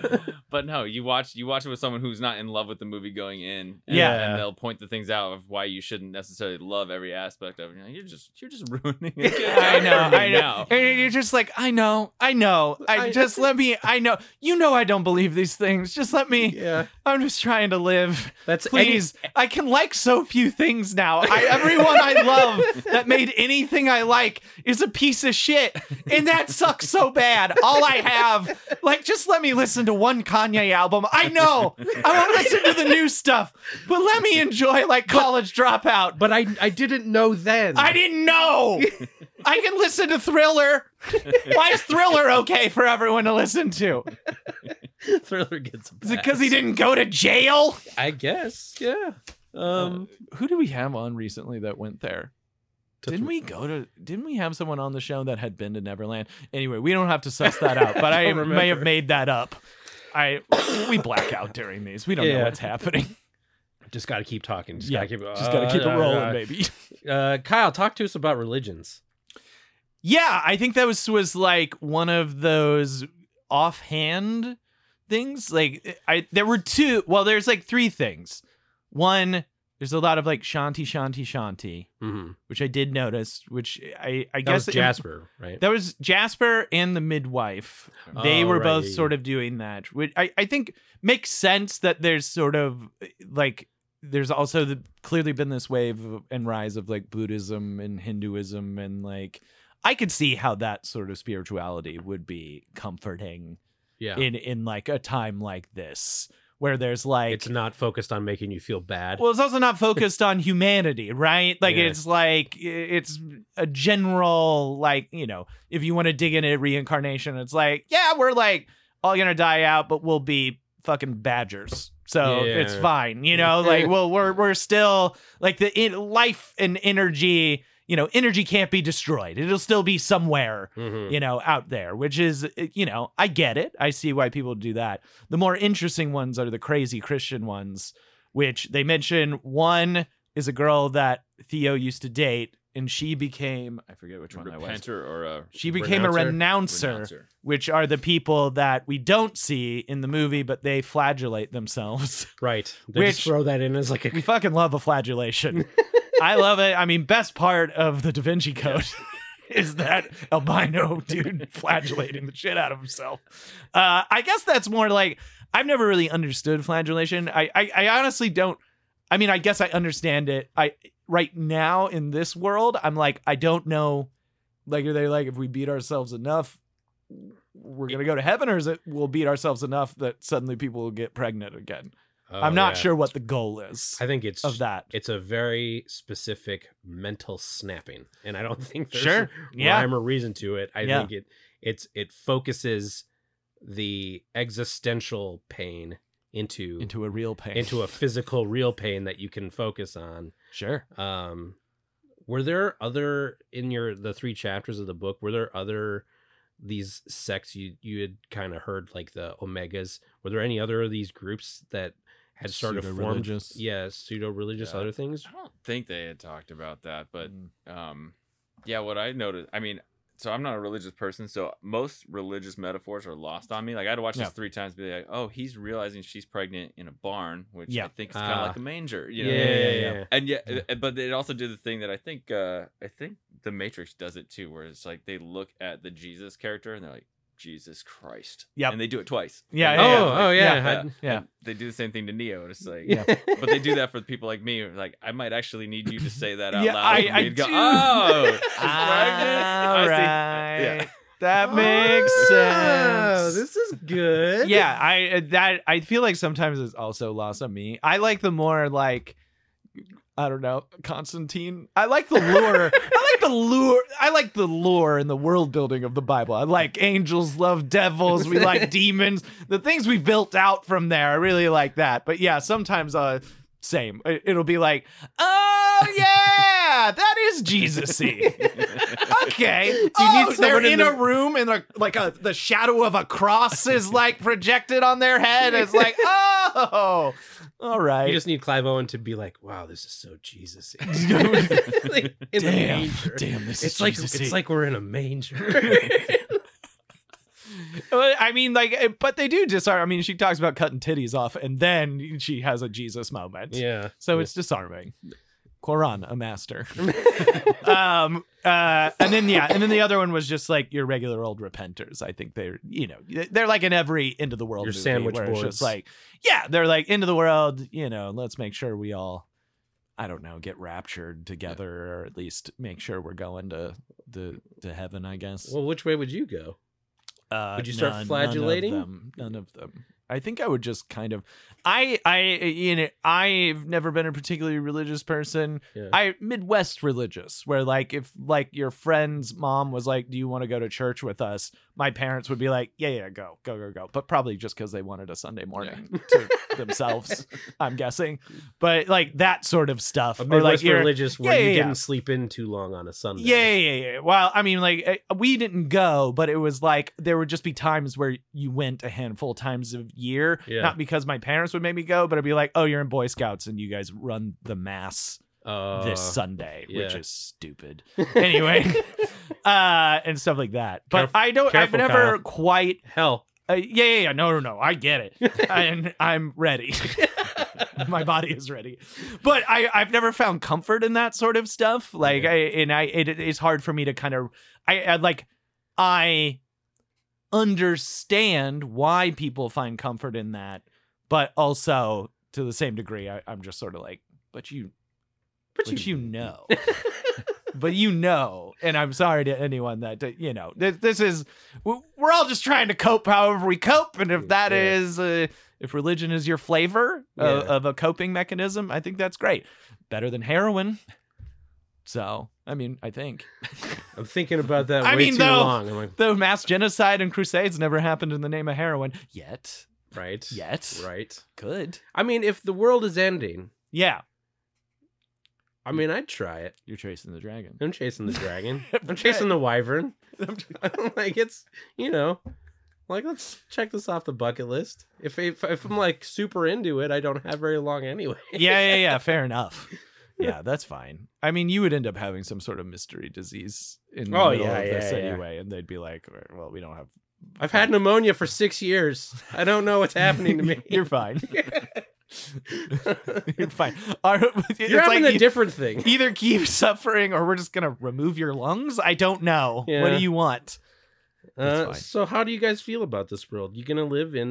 But no, you watch it with someone who's not in love with the movie going in, and, Yeah. and they'll point the things out of why you shouldn't necessarily love every aspect of it. You're just ruining it. I know. Now. And you're just like, I know. Let me. I know. I don't believe these things. Just let me. Yeah. I'm just trying to live. That's Please, I can like so few things now. Everyone I love that made anything I like is a piece of shit, and that sucks so bad. All I have, just let me listen to one Kanye album. I know I won't listen to the new stuff, but let me enjoy College Dropout. But I didn't know then. I didn't know. I can listen to Thriller. Why is Thriller okay for everyone to listen to? Thriller gets a pass. Is it because he didn't go to jail? I guess. Yeah. Who do we have on recently that went there? Didn't we have someone on the show that had been to Neverland? Anyway, we don't have to suss that out, but I may have made that up. We black out during these. We don't know what's happening. Just got to keep talking. Just Just got got to keep it rolling, baby. Kyle, talk to us about religions. Yeah, I think that was one of those offhand things. There were two. Well, there's three things. One, there's a lot of shanty, shanty, shanty, which I did notice. Which I That guess was Jasper, right? That was Jasper and the midwife. They were right, both yeah, sort of doing that, which I think makes sense. That there's sort of there's also clearly been this wave and rise of Buddhism and Hinduism, and I could see how that sort of spirituality would be comforting. Yeah. In a time like this, where there's it's not focused on making you feel bad. well, it's also not focused on humanity, right? It's it's a general if you want to dig into reincarnation, it's we're all gonna die out, but we'll be fucking badgers, so it's fine, we're still life and energy. Energy can't be destroyed. It'll still be somewhere, out there, which is, I get it. I see why people do that. The more interesting ones are the crazy Christian ones, which they mention. One is a girl that Theo used to date, and she became, I forget which one that was. She became a renouncer, which are the people that we don't see in the movie, but they flagellate themselves. Right. They just throw that in as we fucking love a flagellation. I love it. I mean, best part of the Da Vinci Code is that albino dude flagellating the shit out of himself. I guess that's more I've never really understood flagellation. I honestly don't. I mean, I guess I understand it. Right now in this world, I'm I don't know. Are they if we beat ourselves enough, we're gonna go to heaven, or is it we'll beat ourselves enough that suddenly people will get pregnant again? I'm not sure what the goal is. I think it's of that. It's a very specific mental snapping, and I don't think there's Sure. rhyme or reason to it. I think it focuses the existential pain into a real pain, into a physical real pain that you can focus on. Sure. Were there other in the 3 chapters of the book? Were there other these sects you had kind of heard the Omegas? Were there any other of these groups that had started to form? Pseudo-religious, other things? I don't think they had talked about that, but what I noticed, I mean, so I'm not a religious person, so most religious metaphors are lost on me. I had to watch this 3 times to be oh, he's realizing she's pregnant in a barn, which I think is kind of like a manger, Yeah. And but they also do the thing that I think The Matrix does it too, where it's they look at the Jesus character and they're like, Jesus Christ. Yeah. And they do it twice. Yeah. And they do the same thing to Neo. And it's but they do that for people like me. I might actually need you to say that out loud. I go, do. oh, all right. That makes sense. This is good. Yeah, I feel sometimes it's also lost on me. I like the more I don't know, Constantine. I like the lure. I like the lure and the world building of the Bible. I like angels love devils. We like demons. The things we built out from there. I really like that. But yeah, sometimes same. It'll be oh yeah, that is Jesus-y. Okay. They're in a room and the shadow of a cross is projected on their head. It's oh. All right. You just need Clive Owen to be wow, this is so Jesus-y. In the manger. Damn, this it's is Jesus-y. It's we're in a manger. I mean, like, but they do disarm. I mean, she talks about cutting titties off, and then she has a Jesus moment. Yeah. So it's disarming. Quran, a master. And then the other one was just like your regular old repenters. I think they're like in every Into the World Your movie sandwich where boards. it's just like, they're like into the world. Let's make sure we all, I don't know, get raptured together, or at least make sure we're going to heaven, I guess. Well, which way would you go? Would you start None flagellating? None of them. I think I would just kind of, I've never been a particularly religious person. Yeah. Midwest religious, where like if like your friend's mom was like, "Do you want to go to church with us?" My parents would be like, "Yeah, go," but probably just because they wanted a Sunday morning to themselves, I'm guessing. But like that sort of stuff, A or Midwest like religious where you yeah. didn't sleep in too long on a Sunday. Yeah. Well, I mean, like we didn't go, but it was like there would just be times where you went a handful of times a year, not because my parents would make me go, but it'd be like, "Oh, you're in Boy Scouts and you guys run the mass this Sunday," which is stupid. Anyway, and stuff like that. But I've never Kyle. quite. Hell. Yeah. No. I get it. And I'm ready. My body is ready. But I've never found comfort in that sort of stuff. Like, it's hard for me to kind of, I understand why people find comfort in that, but also to the same degree, I'm just sort of like, but you know. But and I'm sorry to anyone that, this is, we're all just trying to cope however we cope. And if that is, if religion is your flavor of a coping mechanism, I think that's great. Better than heroin. So, I mean, I think. I'm thinking about that too long. I'm like, the mass genocide and crusades never happened in the name of heroin. Yet. Right. Could. I mean, if the world is ending. Yeah. I mean, I'd try it. You're chasing the dragon. I'm chasing the dragon. I'm chasing the wyvern. Like, it's, like, let's check this off the bucket list. If I'm like super into it, I don't have very long anyway. Yeah. Fair enough. Yeah, that's fine. I mean, you would end up having some sort of mystery disease in the middle of this anyway, and they'd be like, "Well, we don't have." I've had pneumonia for 6 years. I don't know what's happening to me. You're fine. You're fine. You're having a different thing. Either keep suffering, or we're just gonna remove your lungs. I don't know. Yeah. What do you want? So how do you guys feel about this world? You gonna live in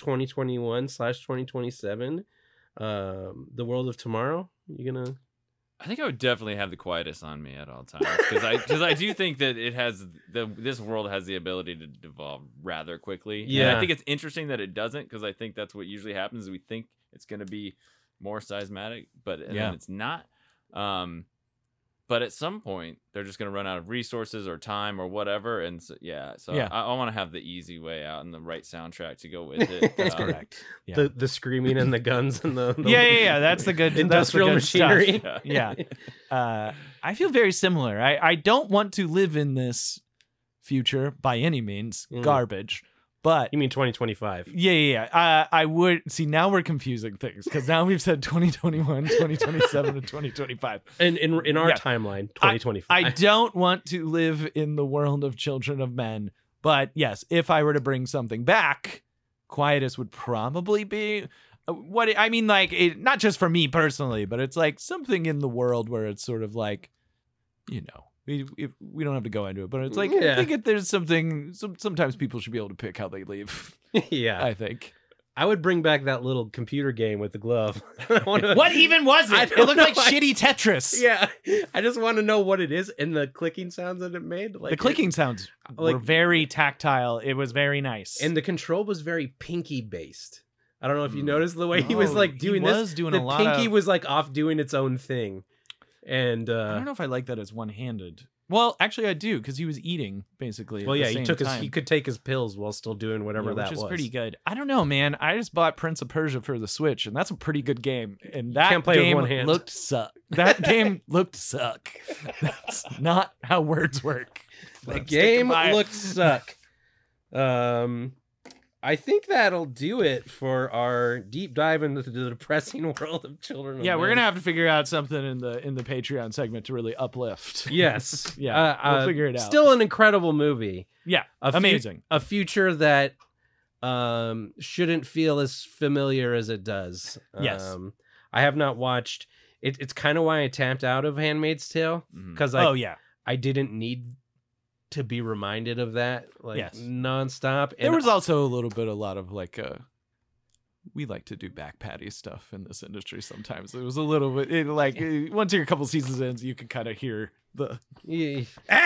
2021/2027, the world of tomorrow? You gonna? I think I would definitely have the quietest on me at all times, because I do think that this world has the ability to devolve rather quickly. Yeah, and I think it's interesting that it doesn't, because I think that's what usually happens. We think it's going to be more seismic, but then it's not. But at some point, they're just going to run out of resources or time or whatever, and I want to have the easy way out and the right soundtrack to go with it. That's correct. Yeah. The screaming and the guns and the That's the good industrial machinery. Yeah. I feel very similar. I don't want to live in this future by any means. Garbage. But you mean 2025? Yeah. I would see, now we're confusing things, because now we've said 2021, 2027, and 2025. And in our timeline, 2025. I don't want to live in the world of Children of Men, but yes, if I were to bring something back, quietus would probably be what I mean. Like, not just for me personally, but it's like something in the world where it's sort of like, we don't have to go into it, but it's like, I think there's something. Sometimes people should be able to pick how they leave. Yeah, I think I would bring back that little computer game with the glove. What even was it? It looked like shitty Tetris. Yeah, I just want to know what it is and the clicking sounds that it made. Like, the clicking sounds were very tactile. It was very nice, and the control was very pinky based. I don't know if you noticed the way he was like doing this. Doing the a lot pinky was like off doing its own thing. And I don't know if I like that as one-handed. Well, actually, I do, because he was eating basically. Well, he could take his pills while still doing whatever that was, which is pretty good. I don't know, man. I just bought Prince of Persia for the Switch, and that's a pretty good game. And that game looked suck. That game looked suck. That's not how words work. The game looked suck. I think that'll do it for our deep dive into the depressing world of Children of Yeah, we're Men. gonna have to figure out something in the Patreon segment to really uplift. Yes. Yeah, we'll figure it out. Still an incredible movie. Yeah, A fu- amazing. A future that shouldn't feel as familiar as it does. Yes. I have not watched it. It's kind of why I tapped out of Handmaid's Tale, because I didn't need to be reminded of that nonstop. There was also a lot of like we like to do back patty stuff in this industry sometimes. It was a little bit once you're a couple seasons in, you can kind of hear the you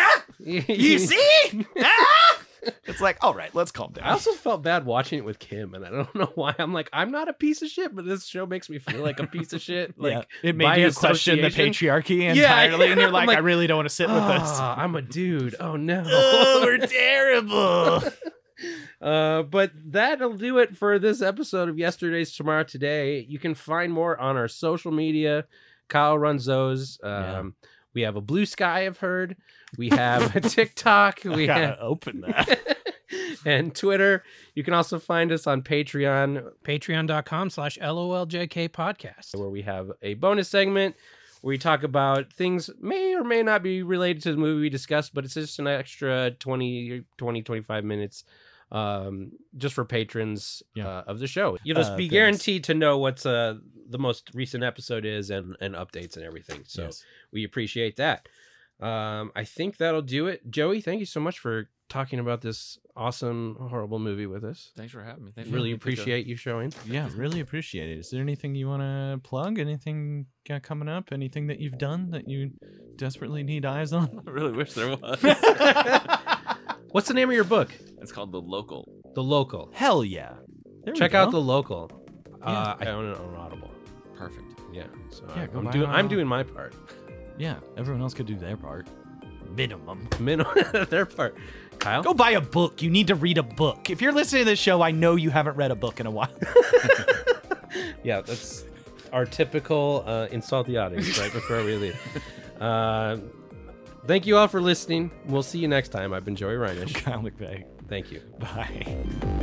see? It's like, all right, let's calm down. I also felt bad watching it with Kim, and I don't know why. I'm like, I'm not a piece of shit, but this show makes me feel like a piece of shit. Like, it by made you question the association. patriarchy entirely, and you're like, like, I really don't want to sit with this. I'm a dude. Oh no. Oh, we're terrible. But that'll do it for this episode of Yesterday's Tomorrow Today. You can find more on our social media. Kyle runs those. We have a Blue Sky, I've heard. We have a TikTok. We gotta open that. And Twitter. You can also find us on Patreon. Patreon.com/LOLJK podcast, where we have a bonus segment where we talk about things may or may not be related to the movie we discussed, but it's just an extra 25 minutes just for patrons of the show. You'll just be guaranteed to know what's the most recent episode is and updates and everything. So we appreciate that. I think that'll do it. Joey, thank you so much for talking about this awesome, horrible movie with us. Thanks for having me. Really appreciate you showing. Yeah, really appreciate it. Is there anything you want to plug? Anything coming up? Anything that you've done that you desperately need eyes on? I really wish there was. What's the name of your book? It's called The Local. The Local. Hell yeah. Check out The Local. I own it on Audible. Perfect. Yeah. So go I'm doing my part. Yeah, everyone else could do their part. Minimum. Their part. Kyle? Go buy a book. You need to read a book. If you're listening to this show, I know you haven't read a book in a while. Yeah, that's our typical insult the audience right before we leave. Thank you all for listening. We'll see you next time. I've been Joey Reinish. Kyle McVeigh. Thank you. Bye.